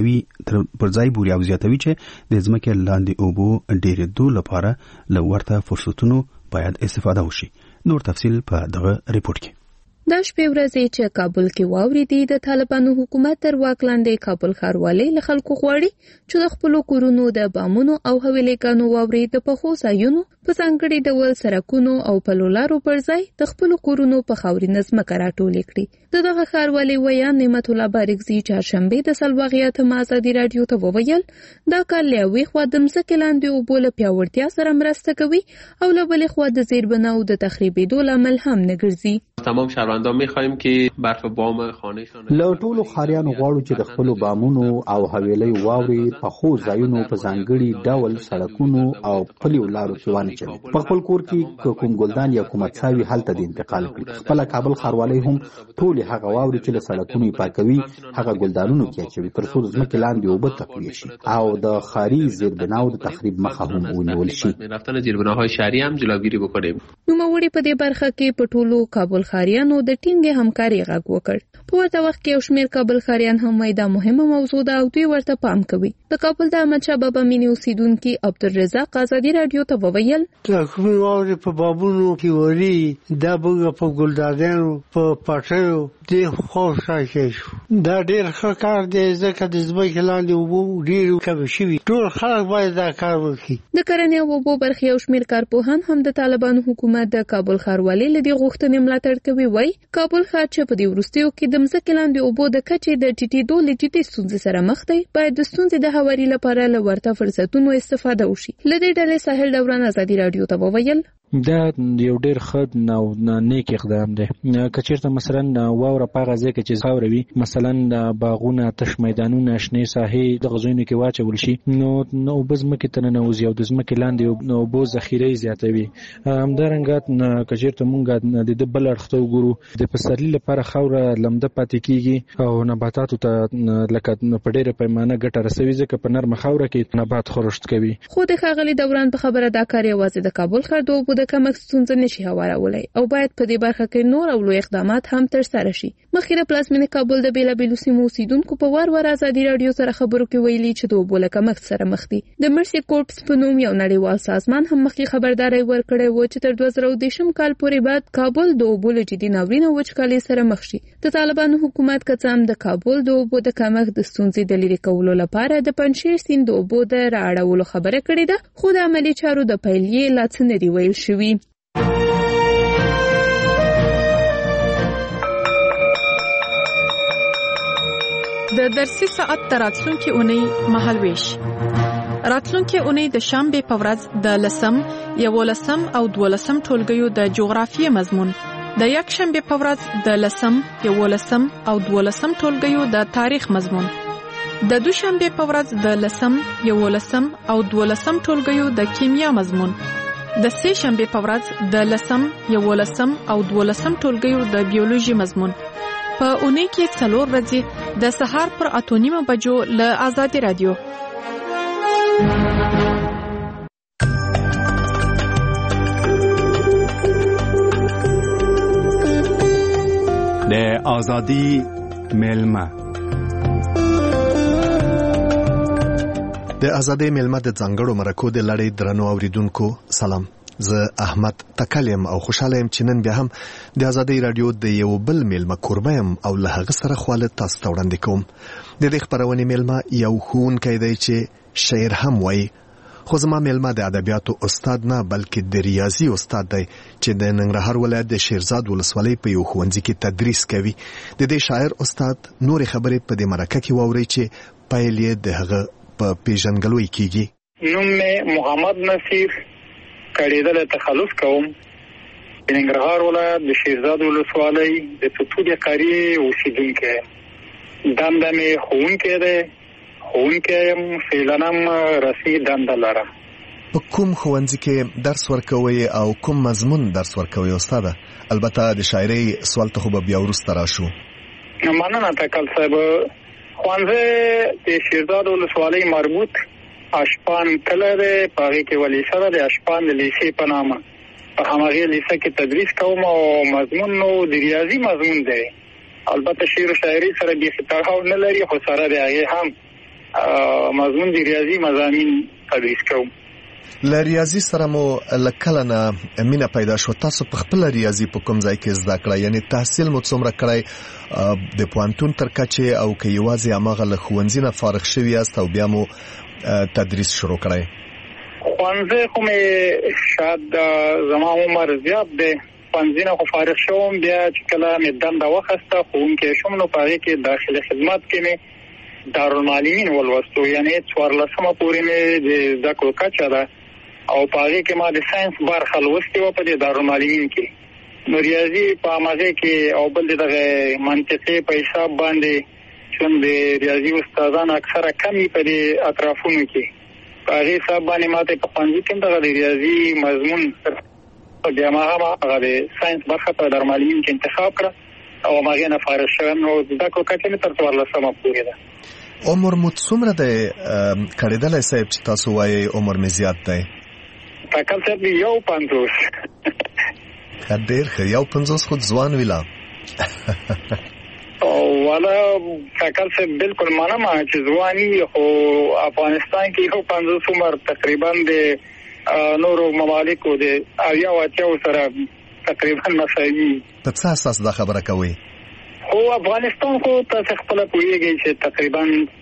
ځای بولي او زیاتوي چې د ځمکې لاندې اوبو ډېرېدو لپاره له ورته فرصتونو باید استفاده وشي. نور تفصیل په دغه ریپورت کې. دا شپې ورځې چې کابل کې واورې دي د طالبانو حکومت تر واک لاندې کابل ښاروالۍ له خلکو غواړي چې د خپلو کورونو د بامونو او حویلیګانو واورې د پخو ځایونو په ځانګړي ډول سړکونو او پلو لارو پر ځای د خپلو کورونو په خاورینه ځمکه راټولې کړي. د دغه ښاروالۍ ویاند نعمت الله بارګزي چهارشنبې د سلواغیا ته ازادي رادیو ته وویل دا کار له یوې خوا د ځمکې لاندې اوبو له پیاوړتیا سره مرسته کوي او له بلې خوا د زیربناو د تخریبېدو لامل هم نه ګرځي. تمام شهروندان می‌خوایم که برف بام خانه‌شان له ټولو ښاریانو غواړو چې د خپلو بامونو او حویلۍ واورې په خو ځایونو په ځانګړي ډول سړکونو او پلیو لارو کې وانچوي. په خپل کور کې کوم ګلدان یا کوم څاوي هلته د انتقال کړي. خپل کابل ښاروالۍ هم ټول هغه واورې چې له سړکونو یې پاکوي هغه ګلدانونو کې اچوي تر څو د ځمکې لاندې اوبه تقویه شي او د ښاري زیربناو د تخریب مخه هم ونیول شي. رفتن زیربناهای شهري هم جلوگیری بکنیم. نوموړي په دې برخه کې په ټولو کابل ښاریانو د ټینګې همکاري غږ وکړ. په ورته وخت کې یو شمېر کابل ښاریان هم وایي دا مهمه موضوع ده او دوی ورته پام کوي. د کابل د احمدشاه بابا مینې اوسیدونکي عبدالرزاق ازادي رادیو ته وویل د کومې واورې په بابونو کې وري دا به په ګلدانیانو په پټیو د خوشا شو. دا ډېر ښه کار دی ځکه د ځمکې لاندې اوبو ډېر کم شوي. ټول خلک باید دا کار وکړي. د کرنې او اوبو برخې یو شمېر کارپوهان هم د طالبانو حکومت د کابل ښاروالۍ له دې غوښتنې ملاتړ کوي. وایي کابل ښار چې په دې وروستیو کې د ځمکې لاندې اوبو د کچې د ټیټېدو له جدي ستونزې سره مخ دی باید د ستونزې د هواري لپاره له ورته فرصتونو استفاده وشي. له دې ډلې ساحل دوران ازادي رادیو ته وویل دا یو ډېر ښه او نیک اقدام دی. که چېرته مثلا واوره په هغه ځای کې چې خاوره وي مثلا باغونه تش میدانونه شنې ساحې دغه ځایونو کې واچول شي نو اوبه ځمکې ته ننوځي او د ځمکې لاندې اوبو ذخیره یې زیاتوي. همدارنګه که چېرته موږ د ده بل اړخ ته وګورو د پسرلي لپاره خاوره لمده پاتې کېږي او نباتاتو ته لکه په ډېره پیمانه ګټه رسوي ځکه په نرمه خاوره کې نبات خورشت کوي. خو د ښاغلي دوران په خبره دا کار یوازې د کابل ښار د اوبو د کمښت ستونزه نشي هوارولی او باید په دې برخه کې نور او لوی اقدامات هم ترسره شي. مخکې د پلازمېنې کابل د بېلابېلو سیمو اوسیدونکو په وار ازادي رادیو سره خبرو کې ویلي چې د اوبو له کمښت سره مخ دي. د مرسي کورپس په نوم یو نړیوال سازمان هم مخکې خبرداری ورکړی و چې تر 2030 کال پورې بعد کابل د اوبو له جدي ناورین او وچکالۍ سره مخ شي. د طالبانو حکومت که څه هم د کابل د اوبو د کمښت د ستونزې د لرې کولو لپاره د پنجشیر سیند د اوبو د رااړولو خبره کړې ده خو د عملي چارو د پیل یې لا څه نه دي ویل شوي. د درسي ساعت تر راتلونکي اونۍ مهالویش. راتلونکي اونۍ د شنبې په ورځ د 10 11 او 12 ټولګیو د جغرافیې مضمون، د یک شنبې په ورځ د 10 11 او 12 ټولګیو د تاریخ مضمون، د دوشنبې په ورځ د 10 11 او 12 ټولګیو د کیمیا مضمون، د سه شنبې په ورځ د 10 11 او 12 ټولګیو د بیولوژي مضمون. په اونۍ کې 4 ورځې د سهار پر 8:30 بجو له آزادي رادیو. ازادي میلمه. د ازادي میلمه د ځانګړو مرکو د لړۍ درنو اوریدونکو سلام. زه احمد تکلم او خوشاله يم چې نن بیا هم د ازادي رادیو د یو بل میلمه قربه يم او له هغه سره خواله تاسو ته وړاندې کوم. د دې خبرونې میلمه یو ښوونکی دی چې شاعر هم وایي، خو زما میلمه د ادبیاتو استاد نه بلکې د ریاضي استاد دی چې د ننګرهار ولایت د شیرزاد ولسوالۍ په یو ښوونځي کې تدریس کوي. د دې شاعر استاد نورې خبرې په دې مرکه کې واورئ چې پیل یې د هغه په پیژنګلوي کېږي. نوم مې محمد نصیر، کړېدل تخلص کوم. د ننګرهار ولایت د شیرزاد ولسوالۍ د توتو د قریې اوسېدونکی. دنده مې ښوونکی دی، ښوونکی یم، فعلاً رسمي دنده لرم. په کوم ښوونځي کې درس ورکوئ او کوم مضمون درس ورکوئ استاده؟ البته د شاعرۍ سوال ته خو به بیا وروسته راشو. مننه تکل صاحب. ښوونځی د شیرزاد ولسوالۍ مربوط اشپان کلی دی، په هغې کې یوه لیسه ده د اشپان د لیسې په نامه. په همغې لیسه کې تدریس کوم او مضمون نو د ریاضي مضمون دی. البته شعر و شاعري سره بیخي تړاو نه لري، خو سره د هغې هم مضمون د ریاضي مضامین تدریس کوم. له ریاضي سره مو له کله نه مینه پیدا شو؟ تاسو په خپله ریاضي په کوم ځای کې زده کړه؟ یعنې تحصیل مو څومره کړی د پوهنتون تر کچې، او که یوازې هماغه له ښوونځي نه فارغ شوي یاست او بیا مو تدریس شروع کړی؟ ښوونځی خو مې شاید زما عمر زیات دی، ښوونځي نه خو فارغ شوم. بیا چې کله مې دنده واخیسته ښوونکی شوم، نو په هغې کې داخلي خدمت کې مې دارالمعلمین ولوستو، یعنې 14مه پورې مې د زده کړو کچه ده او په هغې کې ما د ساینس برخه لوستې وه په دې دارالمعلمین کې. نو ریاضي په همغې کې او بل د دغه منطقې په حساب باندې چون د ریاضي استادان اکثره کم وي په دې اطرافونو کې، په هغې حساب باندې ما ته په ښوونځي کې هم دغه د ریاضي مضمون بیا ما هم هغه د ساینس برخه په دارالمعلمین کې انتخاب کړه او همغې نه فارغ شوم. نو زده کړو کچه مې تر 14مه پورې ده. عمر مو څومره دی کړېدلی صاحب چې تاسو وایئ عمر مې زیات دی؟ تکل صاحب 51. ډېر ښه، 51 خو ځوان وي لا. والا تکل صاحب بالکل منم چې ځوان وي، خو افغانستان کې 51 عمر تقریبا د نورو ممالکو د 80 سره تقریبا مساوي. په څه اساس دا خبره کوئ؟ خو افغانستان خو تاسو خپل پوهیږئ چې تقریبا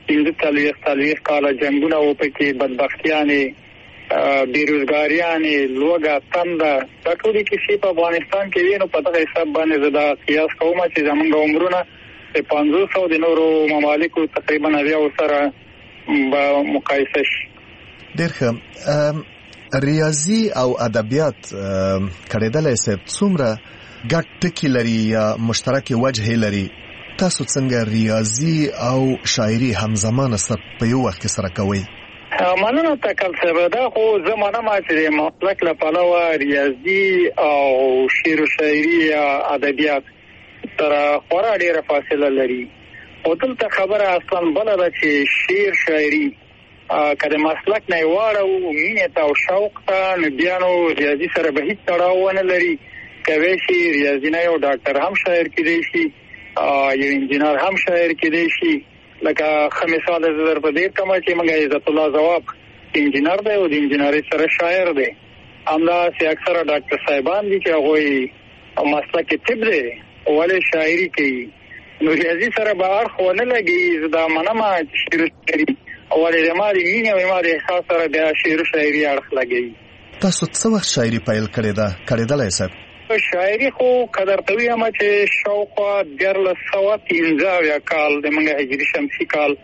45 کاله جنگونه و، پکې بدبختیانې، بیروزګاریانې، لوږه، تنده، دا ټولې کیسې په افغانستان کې وي. نو په دغه حساب باندې زه دا قیاس کوم چې زموږ عمرونه د 500 د نورو ممالکو تقریبا 80 سره به مقایسه شي. ډېر ښه. ریاضي او ادبیات کړېدلی صاحب څومره ګډ ټکي لري یا مشترکې وجهې لري؟ تاسو څنګه ریاضي او شاعري همزمانه سره په یو وخت کې سره کوئ؟ مننه تکل صاحب. دا خو زه منم چې د مسلک له پلوه ریاضي او شعر و شاعري یا ادبیات سره خورا ډېره فاصله لري. خو دلته خبره اصلا بله ده چې شعر شاعري که د مسلک نه یې واړو مینې ته او شوق ته، نو بیا نو ریاضي سره به هېڅ تړاو ونه لري. کوی شي ریاضي نه یو ډاکټر هم شاعر کېدی شي، یو انجینر هم شاعر کېدی شي. لکه ښه مثال زه درته ډېر کومه چې موږ عزت الله ځواب انجینر دی او د انجینرۍ سره شاعر دی. همداسې اکثره ډاکټر صاحبان دي چې هغوی مسلک طب دی ولې شاعري کوي. نو ریاضي سره به اړخ ونه لګي. زه دا منم چې شعر و شاعري ولې د ما د مینې او ما د احساس سره بیا شعر و شاعري اړخ لګوي. تاسو څه وخت شاعري پیل کړې ده کړېدلی صاحب؟ شاعري خو که درته ووایم چې شاوخوا 1315 کال د موږ هجري شمسي کال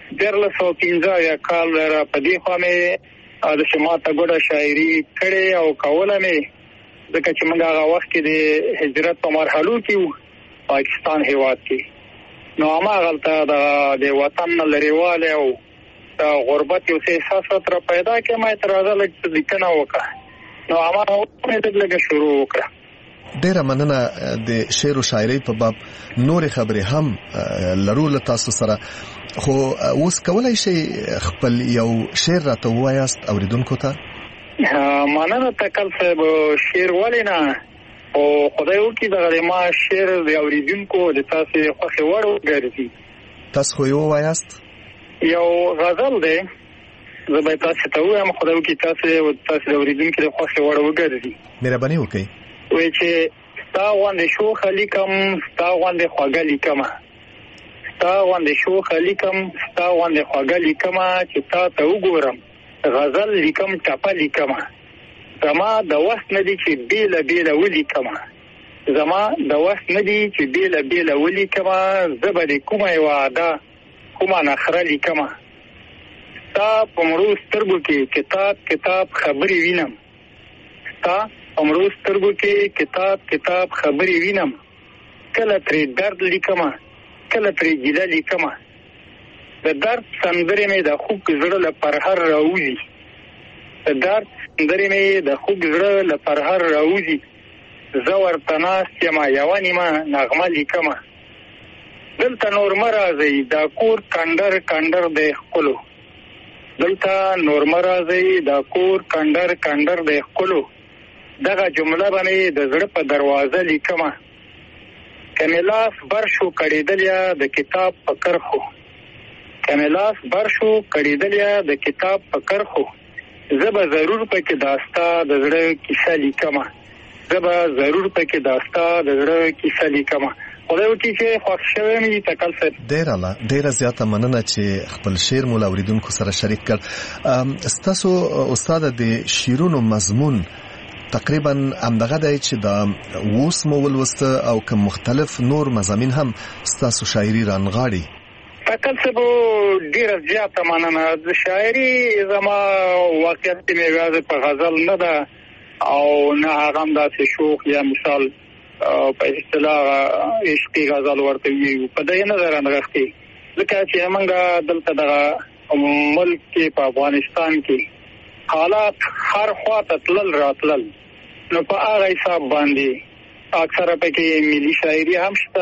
1315 کال را په دې خوا مې د شماته ګوډه شاعري کړې او کوله مې، ځکه چې موږ هغه وخت کې د هجرت په مرحلو کې وو پاکستان هېواد کې. نو هماغلته د وطن نه لرېوالی او د غربت یو څه احساس راته پیدا کړی. ما تر راځه لږ لیکنه وکړه، نو هماغه وخت مې لږه شروع وکړه. ډېره مننه. د شعر و شاعرۍ په باب نورې خبرې هم لرو له تاسو سره، خو اوس کولی شئ خپل یو شعر راته ووایاست اوریدونکو ته؟ مننه تکل صاحب. شعر ولې نه؟ او خدای وکړي دغه ما شعر د اوریدونکو د تاسو خوښ وړ وګرځي. تاسو خو یو وایاست؟ یو غزل دی، زه به تاسو ته وایم، خدای وکړي تاسو د اوریدونکو د خوښ وړ وګرځي. مهرباني وکړئ. وایي چې ستا غوندې شوخه لیکم، ستا غوندې خوږه لیکمه، ستا غوندې شوخه لیکم، ستا غوندې خوږه لیکمه، چې تا ته وګورم غزل لیکم ټپه لیکمه. زما د وس نه دي چې بیله بیله ولیکمه، زما د وس نه دي چې بیله بیله ولیکمه، زه به د کومه یوه عاده کومه نخره لیکمه. ستا په مړو سترګو کې کتاب کتاب خبرې وینم، ستا په مړو سترګو کې کتاب کتاب خبرې وینم، کله ترې درد لیکمه، کله ترې ګیله لیکمه. د درد سندرې مې د خوږ زړه له پرهر راوځي، د درد سندرې مې د خوږ زړه له پرهر راوځي، زه ورته ناست یمه یوه نیمه نغمه لیکمه. دلته نور مه راځئ دا کور کنډر کنډر دی ښکلو، دلته نور مه راځئ دا کور کنډر کنډر دی ښکلو، دغه جمله به مې د زړه په دروازه لیکمه. که مې لاس بر شو کړېدلیا د کتاب په کرښو، که مې لاس بر شو کړېدلیا د کتاب په کرښو، زه به ضرور پکې داستا د زړه کیسه لیکمه، زه به ضرور پکې داستا د زړه کیسه لیکمه. خدای وکړي چې خوښ شوی مې تکل صاحب. ډېره زیاته مننه چې خپل شعر مو له اورېدونکو سره شریک کړ. ستاسو استاده د شعرونو مضمون تقریبا همدغه دی چې دا اوس مو ولوسته او که مختلف نور مضامین هم ستاسو شاعري رانغاړي؟ تکل صاحب ډېره زیاته مننه. د شاعري زما واقعیت کې مې یوازې په غزل نه ده او نه هغه هم داسې شوق یا مثال په اصطلاح عشقي غزل ورته ویو، په دې نه ده رانغښتې. ځکه چې موږ دلته دغه ملک کې په افغانستان کې حالات هر خوا ته تلل راتلل، نو په هغه حساب باندې اکثره پکې ملي شاعري هم شته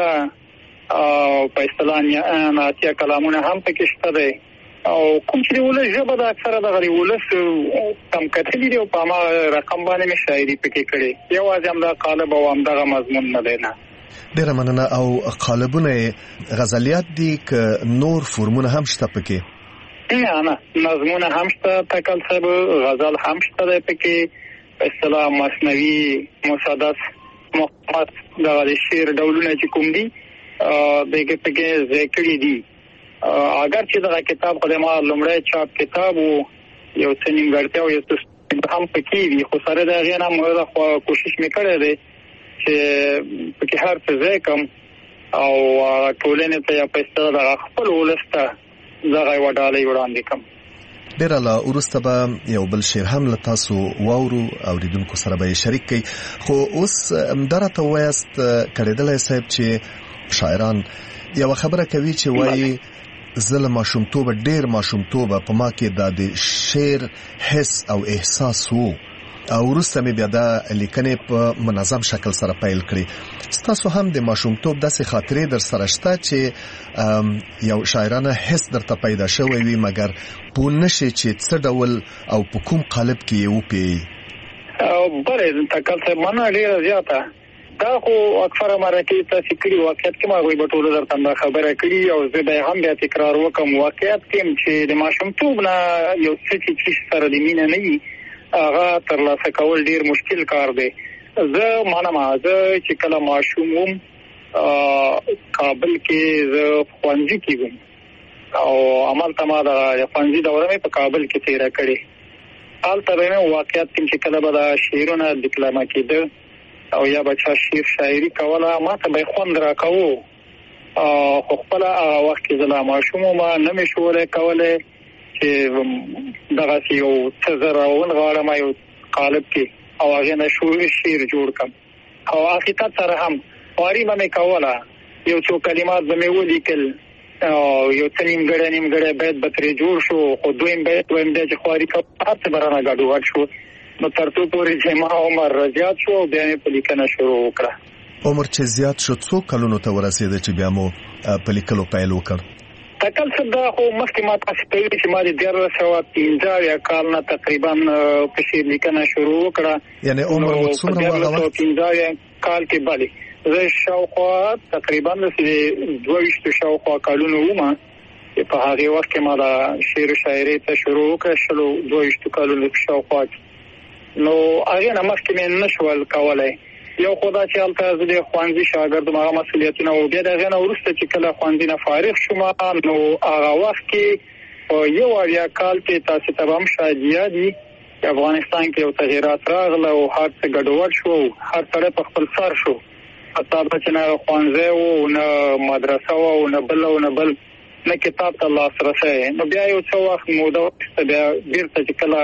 او په اصطلاح نعتیه کلامونه هم پکې شته دی، او کوم چې د ولس ژبه ده اکثره دغه د ولس کم کتلي دي او په هماغه رقم باندې مې شاعري پکې کړې، یوازې همدا قالب او همدغه مضمون نه دی. نه ډېره مننه. او قالبونه غزلیات دي که نور فورمونه هم شته پکې؟ نه نظمونه هم شته تکل صاحب، غزل هم شته دی پکې، په اصطلاح مثنوي مسدس محمد دغه د شعر ډولونه چې کوم دي دغه پکې ذکر دي. اگر چې دغه کتاب خدما لومړی چاپ کتاب وو، یو څه نیمګړتیا او یو څه هم پکې دي، خو سره د هغې نه موږ کوشش مې کړی دی چې پکې هر څه ځای کړم او ټولنې ته یا په اصطلاح دغه خپل ولس ته دغه یوه ډالۍ وړاندې کړم. ډېره لا وروسته به یو بل شعر هم له تاسو واورو، اوریدونکو سره به یې شریک کړئ. خو اوس همدا راته ووایاست کړېدلی صاحب چې شاعران یوه خبره کوي چې وایي زه له ماشومتوبه ډېر ماشومتوبه په ما کې دا د شعر حس او احساس وو او وروسته مې بیا دا لیکنې په منظم شکل سره پیل کړې. ستاسو هم د ماشومتوب داسې خاطرې در سره شته چې یو شاعرانه حس درته پیدا شوی وي مګر پوه نشئ چې څه ډول او په کوم قالب کې یې وپېږئ؟ بله تکل صاحب مننه ډېره زیاته. دا خو اکثره مرکې تاسې کړي، واقعیت کې ما هغوی به ټوله درته خبره کړي او زه به هم بیا تکرار وکړم. واقعیت کې چې د ماشومتوب نه یو څه چې سره د مینه نه وي هغه ترلاسه کول ډېر مشکل کار دی. زه منم زه چې کله ماشوم وم کابل کې زه ښوونځي کې وم او همالته ما د ښوونځي دوره مې په کابل کې تېره کړې. هلته به مې واقعیت کې چې کله به دا شعرونه ډیپلومه کېده او یا بچا شعر شاعري کوله ما ته به خوند راکوو، خو خپله هغه وخت کې زه لا ماشوم وم نه مې شولی کولی چې دغسې یو څه زه راونغاړم یو قالب کې او هغې نه شعر جوړ کړم. او حقیقت سره هم خواري به مې کوله، یو څو کلمات به مې ولیکل او یو څه نیمګړی بیت به ترې جوړ شو، خو دویم بیت دویم دی چې خواري کوم هر څه به رانه ګډوډ شو. نو تر څو پورې چې ما عمر زیات شو او بیا مې په لیکنه شروع وکړه. عمر چې زیات شو څو کلونو ته ورسېده چې بیا مو په لیکلو پیل وکړ؟ تکل څه دا خو مخکې ما تاسو ته ویلي چې ما د 1315 کال نه تقریبا په شعر لیکنه شروع وکړه. یعنی عمر مو څومره وغوښت؟ 1315 کال کې بله زه شاوخوا تقریبا د 22 شاوخوا کالونو ومه په هغه وخت کې ما د شعر و شاعري ته شروع وکړه 22 کالونو شاوخوا. نو هغه نه مخکې مې نشول کولای. یو خدا چې هلته زه د ښوونځي شاګرد هغه مسؤلیتونه و بیا د هغې نه وروسته چې کله ښوونځي نه فارغ شوم نو هغه وخت کې په 1 کال کې تاسو ته به هم شاید یاد وي افغانستان کې یو تغیرات راغله او هر څه ګډوډ شو هر سړی په خپل سر شو حتی چې نه ښوونځی و نه مدرسه و نه بل او نه بل نه کتاب ته لاسرسی نو بیا یو څه وخت موده وروسته بیا بیرته چې کله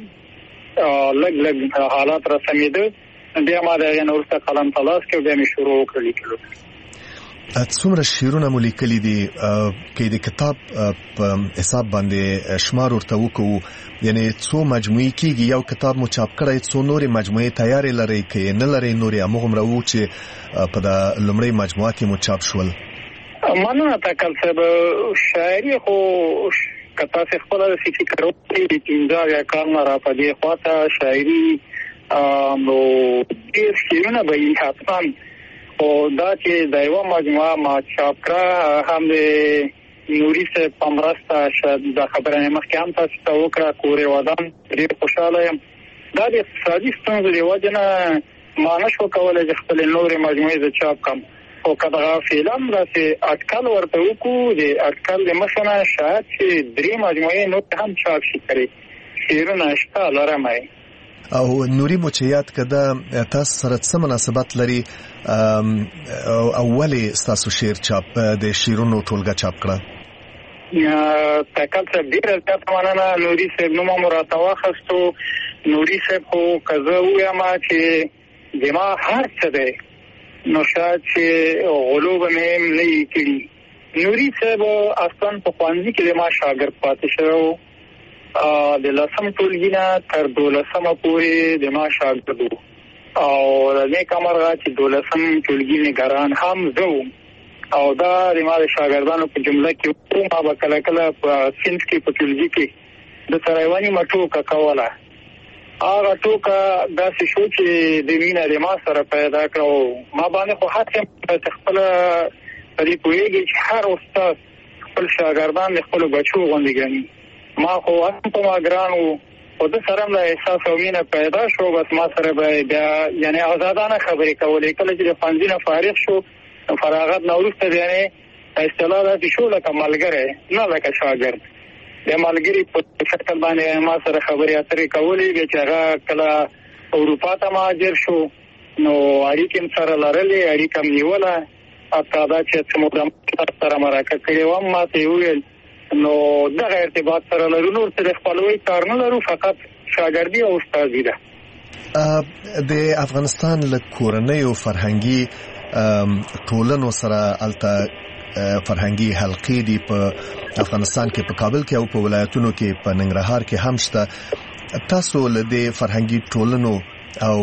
لږ حالات رسمېده بیا ما د هغې نه وروسته قلم ته لاس کړ بیا مې شروع وکړ لیکلو. څومره شعرونه مو لیکلي دي که د کتاب په حساب باندې شمار ورته وکړو یعنی څو مجموعې کېږي یو کتاب مو چاپ کړی څو نورې مجموعې تیارې لرئ که یې نه لرئ نورې همغومره وو چې په د لومړۍ مجموعه کې مو چاپ شول؟ مننه تکل صاحب شاعري خو که تاسې خپله داسې فکر وکړئ د 15 کال نه را په دې خواته شاعري نو ډېر شعرونه به وي حتما خو دا چې د یوه مجموعه ما چاپ کړه هم د نوري صاحب په مرسته شاید دا خبره مې مخکې هم تاسو ته وکړه کور ودان ډېر خوشحاله یم. دا د اقتصادي ستونزو د وجې نه ما نشو کولی چې خپلې نورې مجموعې زه چاپ کړم خو که دغه فعلا داسې اټکل ورته وکړو د اټکل د مخې نه شاید چې 3 مجموعې نور هم چاپ شي کړي شعرونه شته لرم او نوري مو چې یاد کده تاسو سره څه مناسبت لري او ولې تاسو شعر چاپ د شعرونو ټولګه چاپ کړه؟ تکل صاحب ډېره زیاته مننه نوري صاحب نوم مو راته واخیستو. نوري صاحب خو که زه ووایم چې زما هر څه دی نو شاید چې غلو به مې هم نه یې کړي. نوري صاحب اصلا په ښوونځي کې د ما شاګرد پاتې شوی و د 10م ټولګي نه تر 12مه پورې د ما شاګرد و او د نیک مرغه چې 12م ټولګي نګران هم زه وم او دا د ما د شاګردانو په جمله کې ما به کله کله په صنف کې په ټولګي کې د سره یوه نیمه ټوکه کوله. هغه ټوکه داسې شو چې د مینه د ما سره پیدا کړه او ما باندې خو هڅه خپله په دې پوهېږي چې هر استاد خپل شاګردان د خپلو بچو غوندې ګڼي. ما خو هم په ما ګران و خو ده سره هم د احساس او مینه پیدا شو بس ما سره به بیا یعنې ازادانه خبرې کولې. کله چې د ښوونځي نه فارغ شو فراغت نه وروسته یعنې اصطلاح داسې شو لکه ملګری نه لکه شاګرد. د ملګري په شکل باندې ما سره خبرې اترې کولې بیا چې هغه کله اروپا ته مهاجر شو نو اړیکې هم سره لرلې اړیکه هم نیوله حتی دا چې څه موده سره مرکه کړې وم ما ته یې وویل نو دغه ارتباط سره لرو نور څه د خپلوۍ کار نه لرو فقط شاګردي او استادي ده. د افغانستان له کورنیو فرهنګي ټولنو سره الته فرهنګي حلقې دي په افغانستان کې په کابل کې او په ولایتونو کې په ننګرهار کې هم شته. تاسو له دې فرهنګي ټولنو او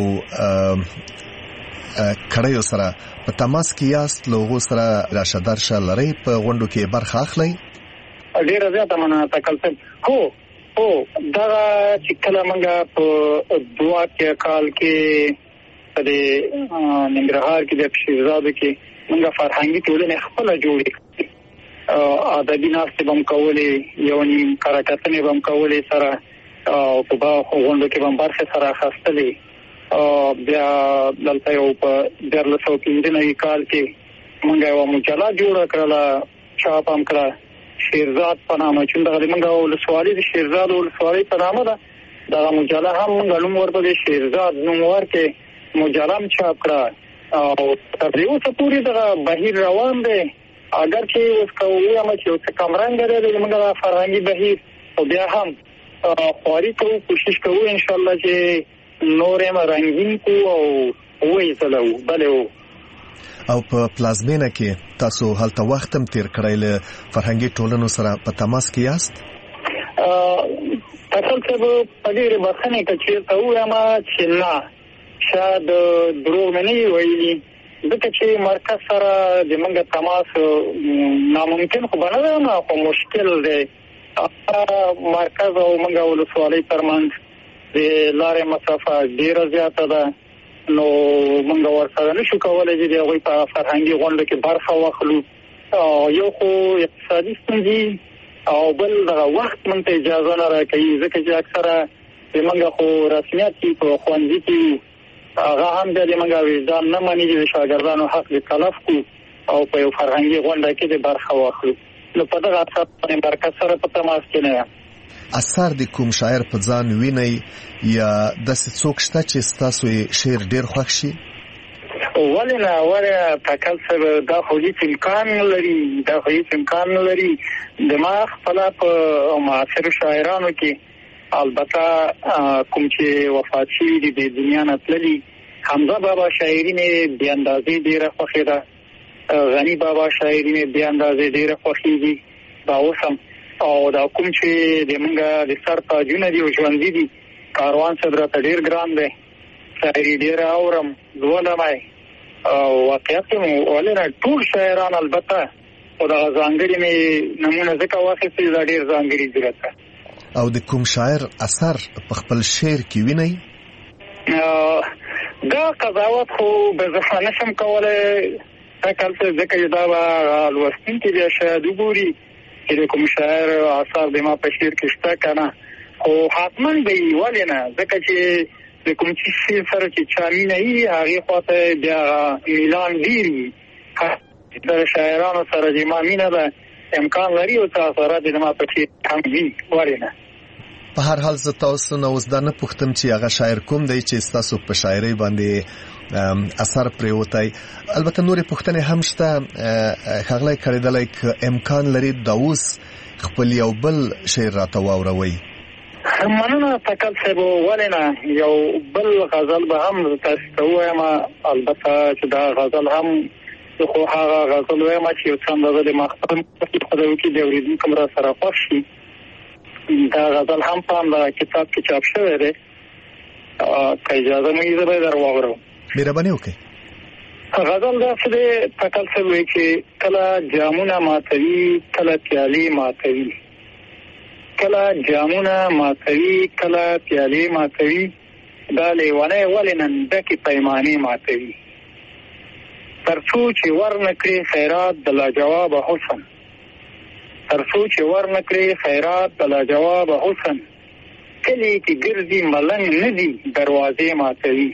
کړیو سره په تماس کې یاست له هغو سره راشه درشه لرئ په غونډو کې برخه اخلئ؟ ډېره زیاته مننه تکل صاحب. هو دغه چې کله موږ په 2 کال کې په دې ننګرهار کې د پشیرزادو کې موږ فرهنګي ټولنې خپله جوړې کړې ادبي ناستې به هم کولې یو نیم کره کتنې به هم کولې سره او په غونډو کې به هم برخې سره اخیستلې. بیا دلته یو په 1395 کال کې موږ یوه مجله جوړه کړله چاپ هم کړه شیرزاد په نامه چې دغه موږ ولسوالي د شیرزاد ولسوالۍ په نامه ده دغه مجله هم موږ نوم ورته د شیرزاد نوم ورکړې مجله هم چاپ کړه او تر دې اوسه پورې دغه بهیر روان دی اگر چې اوس که ووایم چې یو څه کمرنګه دی زموږ دغه فرهنګي بهیر خو بیا هم خواري کوو کوشش کوو انشاءالله چې نور یې رنګین کړو او ویې ځلوو بلې و. او په پلازمینه کې تاسو هلته وخت هم تیر کړی له فرهنګي ټولنو سره په تماس کې یاست؟ اصل څه به په ډېرې بخښنې که چېرته ووایم چې نه شاید دروغ مې نه وي ویلي ځکه چې مرکز سره د موږ تماس ناممکن خو بنه ده نه خو مشکل دی مرکز او موږ ولسوالۍ ترمنځ د لارې مسافه ډیره زیاته ده نو موږ ورسره نشو کولی چې د هغوی په فرهنګي غونډه کې برخه واخلو یو خو اقتصادي ستونزې او بل دغه وخت موږ ته اجازه نه راکوي ځکه چې اکثره د موږ خو رسمیت کې په ښوونځي کې هغه هم د موږ وجدان نه مني چې د شاګردانو حق دې تلف کړو او په یو فرهنګي غونډه کې د برخه واخلو نو په دغه اساس باندې مرکز سره په تماس کې نه یم. اثر د کوم شاعر په ځان ویني یا داسې څوک شته چې ستاسو شعر ډیر خوښ شي؟ ولې نه ولې تکل سره دا خو هیڅ امکان نه لري دماغ خپل په معاصر شاعرانو کې البته کوم چې وفات شوي دي د دنیا نه تللي حمزه بابا شاعري مې بې اندازې ډېره خوښې ده غني بابا شاعري مې بې اندازې ډېره خوښېږي دا اوس هم او دا کوم چې د موږ د سر تاجونه دي او ژوندي دي کاروان صاحب راته ډېر ګران دی شاعري ډېره اورم لولم او واقعیت ولې نه ټول شاعران البته خو دغه ځانګړي مې نمونه ځکه واخیستې دا ډېر ځانګړي ځیرک ده. او د کوم شاعر اثر په خپل شعر کې وینئ؟ دا قضاوت خو به زه نشم کولی ځکه چې دا به لوستونکي بیا شاید وګوري چې د کوم شاعر اثر د ما په شعر کې شته که نه خو حتما به وي ولې نه ځکه چې د کوم شي سره چې چا مینه وي هغې خواته بیا میلان ډېر وي د شاعرانو سره چې ما مینه ده امکان لري او تاثرات د ما په شعر هم وي ولې نه. په هر حال زه تاسو نه اوس دا نه پوښتم چې هغه شاعر کوم دی چې ستاسو په شاعرۍ باندې اثر پرېوتی البته نورې پوښتنې هم شته ښاغلی کړېدلی که امکان لري دا اوس خپل یو بل شعر راته واوروئ. مننه تکل صاحب ولې نه یو بل غزل به هم تاسو ته ووایم البته چې دا غزل هم خو هغه غزل وایم چې یو څه اندازه د ماخستن خدای وکړي د اورېدونکو را سره خوښ شي دا غزل هم په همدغه کتاب کې چاپ شوی دی که اجازه مې زه به یې در واورم. مهرباني وکړئ. غزل داسې دی تکل صاحب وایي چې کله جامونه ماتوي کله پیالې ماتوي کله جامونه ماتوي کله پیالې ماتوي دا لیونی ولې نن ډکې پیمانې ماتوي تر څو چې ورنکړي خیرات د لاجواب حسن تر څو چې ورنکړي خیرات د لاجواب حسن کلی کې ګرځي ملنګ نه دي دروازې ماتوي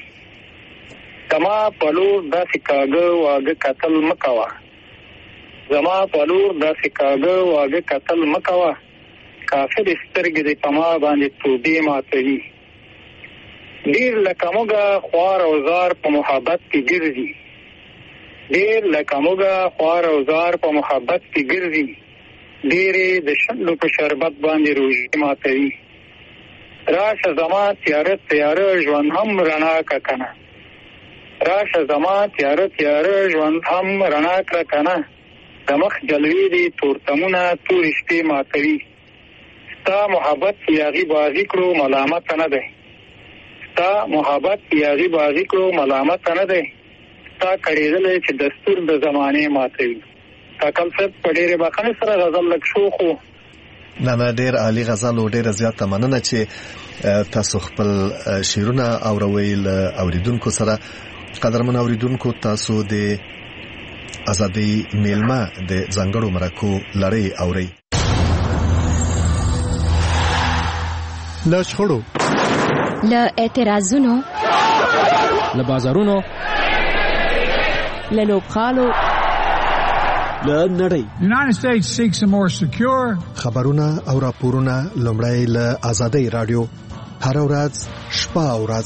زما په لور داسې کاږه واږه کتل مه کوه زما په لور داسې کاږه واږه کتل مه کوه کافر سترګې دې په ما باندې توبې ماتوي ډېر لکه موږه خوار او زار په محبت کې ګرځي ډېر لکه موږه خوار او زار په محبت کې ګرځي ډېرې د شنډو په شربت باندې روژې ماتوي راشه زما تیاره تیاره ژوند هم رڼا کړه که نه راشه زما تیاره تیاره ژوند هم رڼا کړه که نه د مخ جلوې دې تورتمونه تورې شپې ماتوي ستا محبت یاغي باغي کړو ملامت نه دی ستا محبت یاغي باغي کړو ملامت نه دی ستا کړېدلی چې دستور د زمانې ماتوي کاکل صاحب په ډېرې بخښنې سره غزل لږ شوخ و نه ډېر عالي غزل و ډېره زیاته مننه چې تاسو خپل شعرونه اوروئ له اوریدونکو سره. قدرمن اوریدونکو تاسو د ازادۍ میلمه د ځانګړو مرکو لړۍ اورئ. له شخړو له اعتراضونو له بازارونو له لوبغالو له نړۍ United States seeks a more secure خبرونه او راپورونه لومړی له ازادۍ رادیو هر ورځ شپه او ورځ.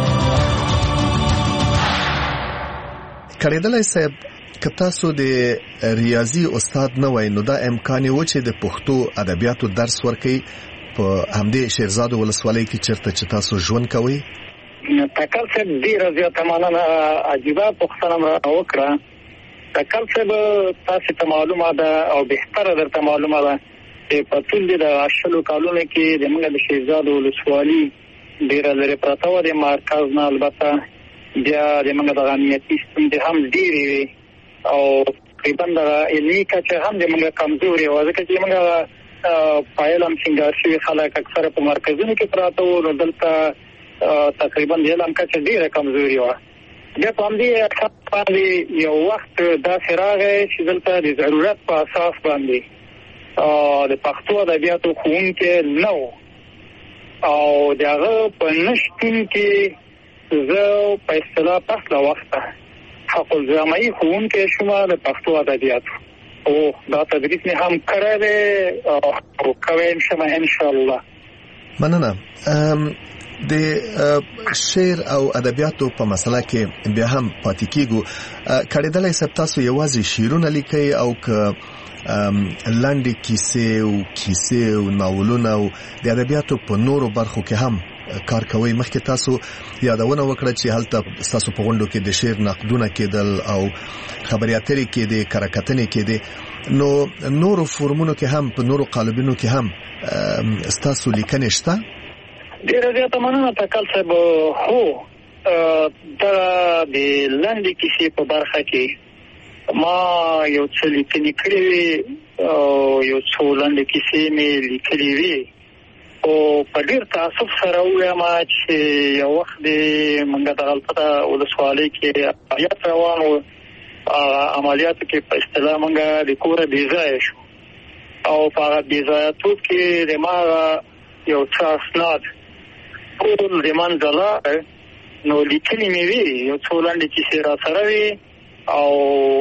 کړېدلی صاحب که تاسو د ریاضي استاد نه وای نو دا امکان و چې د پښتو ادبیاتو درس ورکړئ په همدې شیرزاد ولسوالۍ کې چېرته چې تاسو ژوند کوئ؟ تکل صاحب ډېره زیاته مننه عجیبه پوښتنه مې وکړه. تکل صاحب تاسو ته معلومه ده او بهتره درته معلومه ده چې په ټول د 80 کالونو کې د موږ د شیرزاد ولسوالۍ ډېره لرې پرته وه د مرکز نه البته بیا د موږ د امنیتي ستونزې هم ډېرې وي او تقریبا د علمي کچه هم د موږ کمزوري وه ځکه چې موږ فایل هم سینګار شوي خلک اکثره په مرکزونو کې پراته وو نو دلته تقریبا د علم کچه ډېره کمزوري وه. بیا په همدې اساس باندې یو وخت داسې راغی چې دلته د ضرورت په اساس باندې د پښتو ادبیاتو ښوونکی نه و او د هغه په نشتون کې زه په اصطلاح پس له وخته حق الزامي ښوونکی شوم د پښتو ادبیاتو او دا تدریس مې هم کړی دی او کوم شم ان شاء الله. مننه. د شعر او ادبیاتو په مسله کې بیا هم پاتې کیږو. کړیدلای سب تاسو یوازې شعرونه لیکي او که لاندې کیسې او ناولونه او د ادبیاتو په نورو برخو کې هم کار کوي؟ مخکې تاسو یادونه وکړه چې هلته تاسو په غونډو کې د شعر نقدونه کېدل او خبري اترې کېدې، کراکتنې کېدې، نو نورو فورمونو کې هم په نورو قالبونو کې هم تاسو لیکنې شته؟ ډېره زیاته مننه تکل صاحب. هو دا د لاندې کیسې په برخه کې ما یو څه لیکنې کړې وې او یو څو لاندې کیسې مې لیکلې وې او په ډېر تاسف سره ووایم چې یو وخت د موږ د غلطه ولسوالۍ کې عملیات روان و. عملیاتو کې په اصطلاح موږ د کوره بېځایه شو او په هغه بېځایه‌توب کې د ما یو څه اسناد ټول د منځه لاړ نو لیکنې مې وې یو څو لاندې کیسې را سره وې او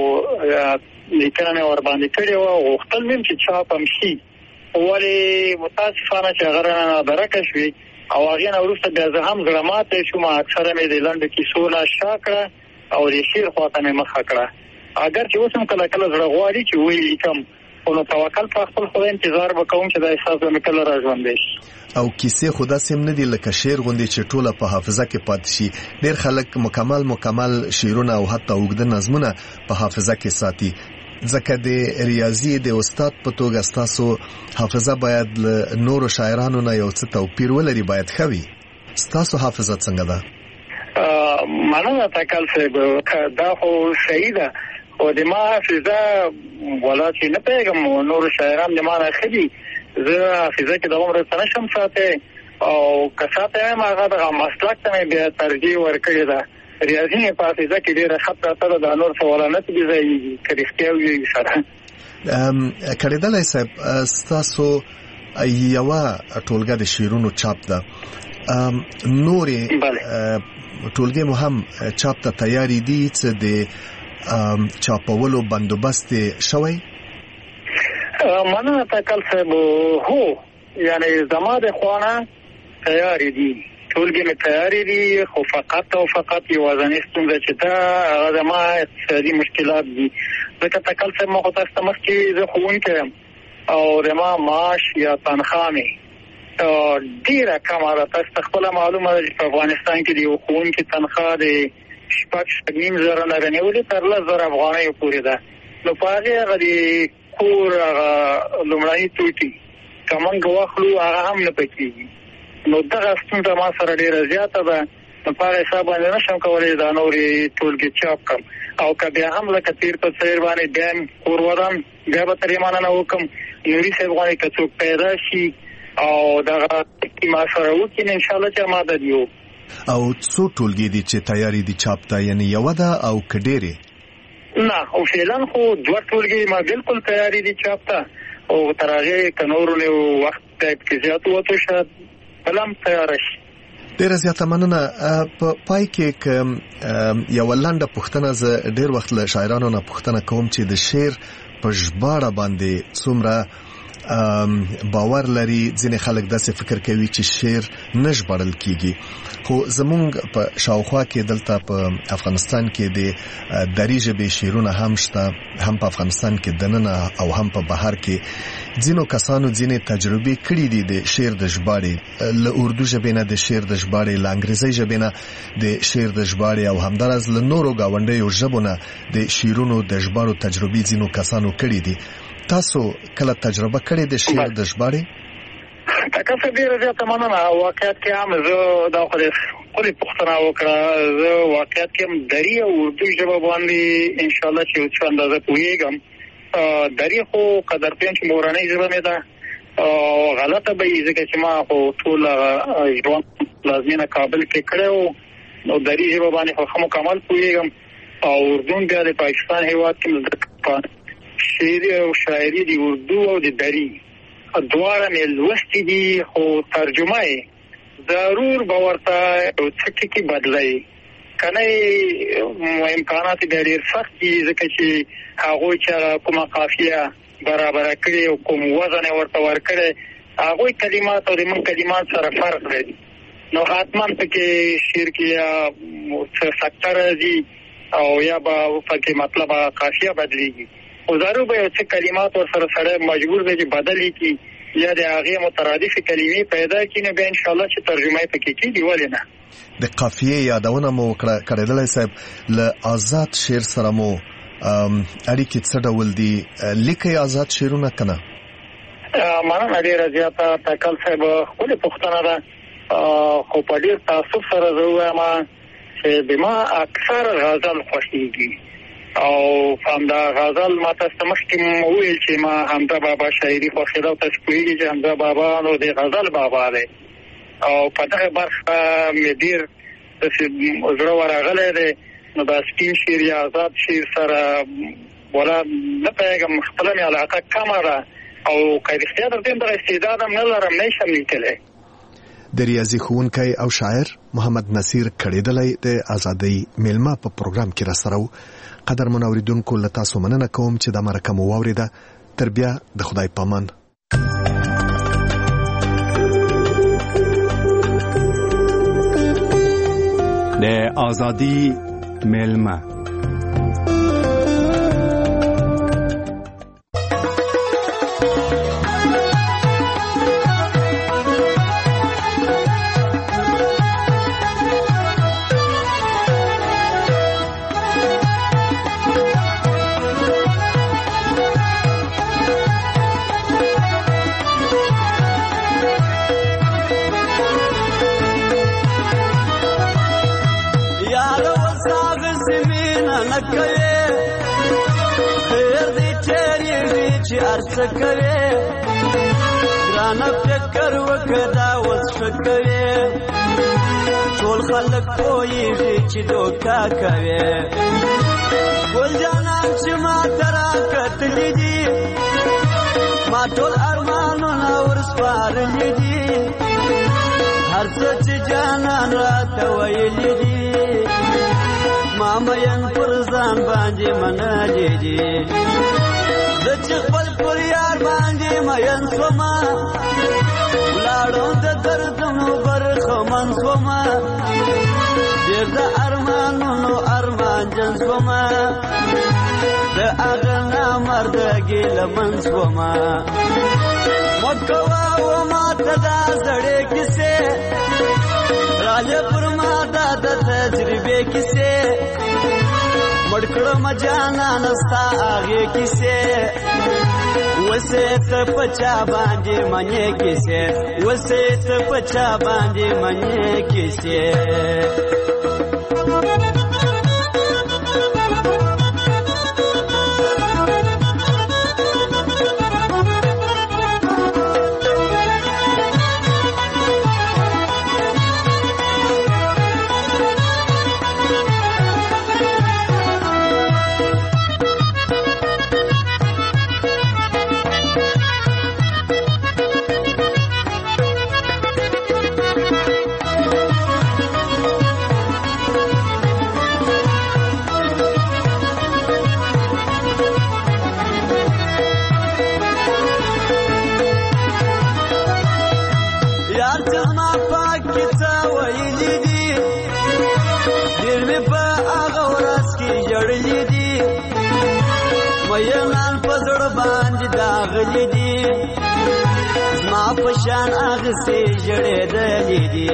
لیکنه مې ورباندې کړې وه. غوښتل مې چې چاپ هم شي ولې متاسفانه چې هغه رانه نادرکه شوې او هغې نه وروسته بیا زه هم زړه ماتی شوم. اکثره مې د لنډو کیسو نه شا کړه او د شعر خواته مې مخه کړه. اگر چې اوس هم کله کله زړه غواړي چې ویې لیکم خو نو توکل په خپل خدای انتظار به کوم چې دا احساس به مې کله را ژوندی شي. او کیسې خو داسې هم نه دي لکه شعر غوندې چې ټوله په حافظه کې پاتې شي. ډېر خلک مکمل شعرونه او حتی اوږده نظمونه په حافظه کې ساتي ځکه د ریاضي د استاد په توګه ستاسو حافظه باید له نورو شاعرانو نه یو څه توپیر ولري، باید ښه وي. ستاسو حافظه څنګه ده؟ مننه تکل صاحب. دا خو صحیح ده خو د ما حافظه ولا چې نه پوهېږم نورو شاعران د ما نه ښه دي. زه حافظه کې دومره څه نشم ساتی او که ساتی یم هغه دغه مسلک ته مې بیا ترجیح ورکړې ده. ریاضي مې په حافظه کې ډېره ښه پراته ده، دا نور سوالانه ته بېځایېږي که رښتیا ووایي سره. کړیدلی صاحب ستاسو یوه ټولګه د شعرونو چاپ ده، نورې ټولګې مو هم چاپ ته تیارې دي؟ څه د چاپولو بندوبست شوی؟ مننه تکل صاحب. هو یعنی زما د خوانه تیارې دي، ټولګې مې تیارې دي خو فقط او فقط یوازینۍ ستونزه چې ده هغه زما اقتصادي مشکلات دي. ځکه تکل صاحب ما خو تاسو ته مخکې زه ښوونکی یم او زما معاش یا تنخواه مې ډېره کمه ده. تاسو ته خپله معلومه ده چې په افغانستان کې د یو ښوونکي تنخواه د 6.5 نه رانیولې تر 10,000 افغانیو پورې ده. نو په هغې هغه د کور هغه لومړني توکي که موږ واخلو هغه هم نه پکېږي. نو دغه ستونزه ما سره ډېره زیاته ده. نو په هغه حساب باندې نشم کولی دا نورې ټولګې چاپ کړم او که بیا هم لکه تېر په څېر باندې بیا هم کور ودم بیا به ترې مننه وکړم. نوري صاحب غواړي که څوک پیدا شي او دغه ما سره وکړي نو انشاءالله چې مدد یو. او څو ټولګې دي چې تیارې دي چاپ ته؟ یعنې یوه ده او که ډېرې؟ نه او فعلا خو 2 ټولګې ما بالکل تیارې دي چاپ ته او تر هغې که نورو وخت کې زیات ووتو شاید بله هم تیاره شي. ډېره زیاته مننه. په پای کې که یوه لنډه پوښتنه زه ډېر وخت له شاعرانو نه پوښتنه کوم چې د شعر په ژباړه باندې څومره باور لري. ځینې خلک داسې فکر کوي چې شعر نه ژباړل کیږي، خو زمونږ په شاوخوا کې دلته په افغانستان کې د دري ژبې شعرونه هم شته، هم په افغانستان کې دننه او هم په بهر کې. ځینو کسانو ځینې تجربې کړي دي د شعر د ژباړې، له اردو ژبې نه د شعر د ژباړې، له انګریزي ژبې نه د شعر د ژباړې او همداراز له نورو ګاونډیو ژبو نه د شعرونو د ژباړو تجربې ځینو کسانو کړي دي. تاسو کله تجربه کړې د شعر د ژباړې؟ تاسو ډېره زیاته مننه. واقعیت کې هم زه دا خو د خپل پښتنه وکړه. زه واقعیت کې دری او اردو ژبه باندې ان شاء الله چې څه اندازه پوهیږم. دری خو قدر پین چې مورنۍ ژبه مې ده غلطه به یې ځکه چې ما خو ټول ژوند لازمینه کابل کې کړو نو دری ژبه باندې خو مکمل پوهیږم. او اردو بیا د پاکستان هیواد کې شعر او شاعري دی اردو او د دری دواړه مې لوستي دي خو ترجمه یې ضرور به ورته څه ټکي بدلوي کنه امکانات ډېر سخت دي ځکه چې هغوی چې کومه قافیه برابر کړي او کوم وزن ورته ورکړي هغوی کلمات او د من کلمات سره فرق لري نو حتما پکې شعر کې څه سکتر دي او یا به پکې مطلب قافیه بدلیږي او ضرور به څه کلمات ور سره سره مجبور دي چې بدلی کی یا د هغه مترادف کلمې پیدا کینې به ان شاء الله چې ترجمه پکې کیږي ولې نه. د قافیه یادونه مو کړل صاحب له آزاد شعر سره مو اړیکې څه ډول دي لیکي آزاد شعرونه کنه؟ مننه ډیره زیاته تکل صاحب خپل پښتنه ده خو په ډیر تاسو سره زه وایم چې بما اکثر غزل خوښیږي او فهمدا غزل ما تاسو مخکې وویل چې ما حمزه بابا شاعري خوښیږي او تاسو پوهیږئ چې حمزه بابا نو د غزل بابا دی او په دغه برخه مې ډیر د زړه ورغلی دی نو دا سپین شعر یا آزاد شعر سره ولا نه پیغام خپل مې علاقه کمه ده او که رښتیا درته د استعداد هم نه لرم نشم لیکلی. د ریاضي ښوونکی او شاعر محمد نصیر کړیدلی د ازادۍ میلمه په پروګرام کې راسره قدر منوریدونکو له تاسو مننه کوم چې د مرکه مو واوریده. تر بیا د خدای پامان. د ازادۍ میلمه سکوي ګرانه فکر وکړه اوس شکوي ټول خلک پوهیږي چې دوکا کوي ګل جانان چې ما ترا کتلې دي ما ټول ارمانونه ورسپارلې دي هر څه چې جانان راته ویلې دي ما مین پر ځان باندې منلې دي چې خپل پر یار باندې مین سوما لاړو د دردونو برخمن سوما ډېر د ارمانونو ارمان جن سوما د هغه نامردګي لمن سوما مکوا و ما ته دا زړې کیسې راځه پر ما دا د تجربې کیسې مړکړه مجانا نستا هغه کیسه وسه ته پچا باندې منې کیسه وسه ته پچا باندې منې کیسه پشان اغه سي جړې دلې دي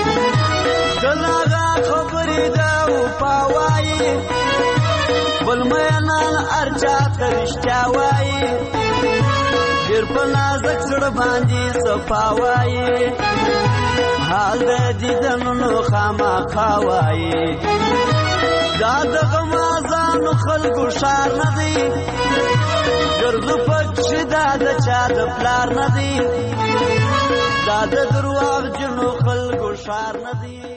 دغه خبرې دا و پاوای بل مې نن ارچا ترشتا وای شیر په نازک زړه باندې صفا وایي حال د دیدنونو خامخا وایي دا د غمازانو خلکو ښار نه دی ګرځو پکښې دا د چا د پلار نه دی دا د درواغجنو خلکو ښار نه دی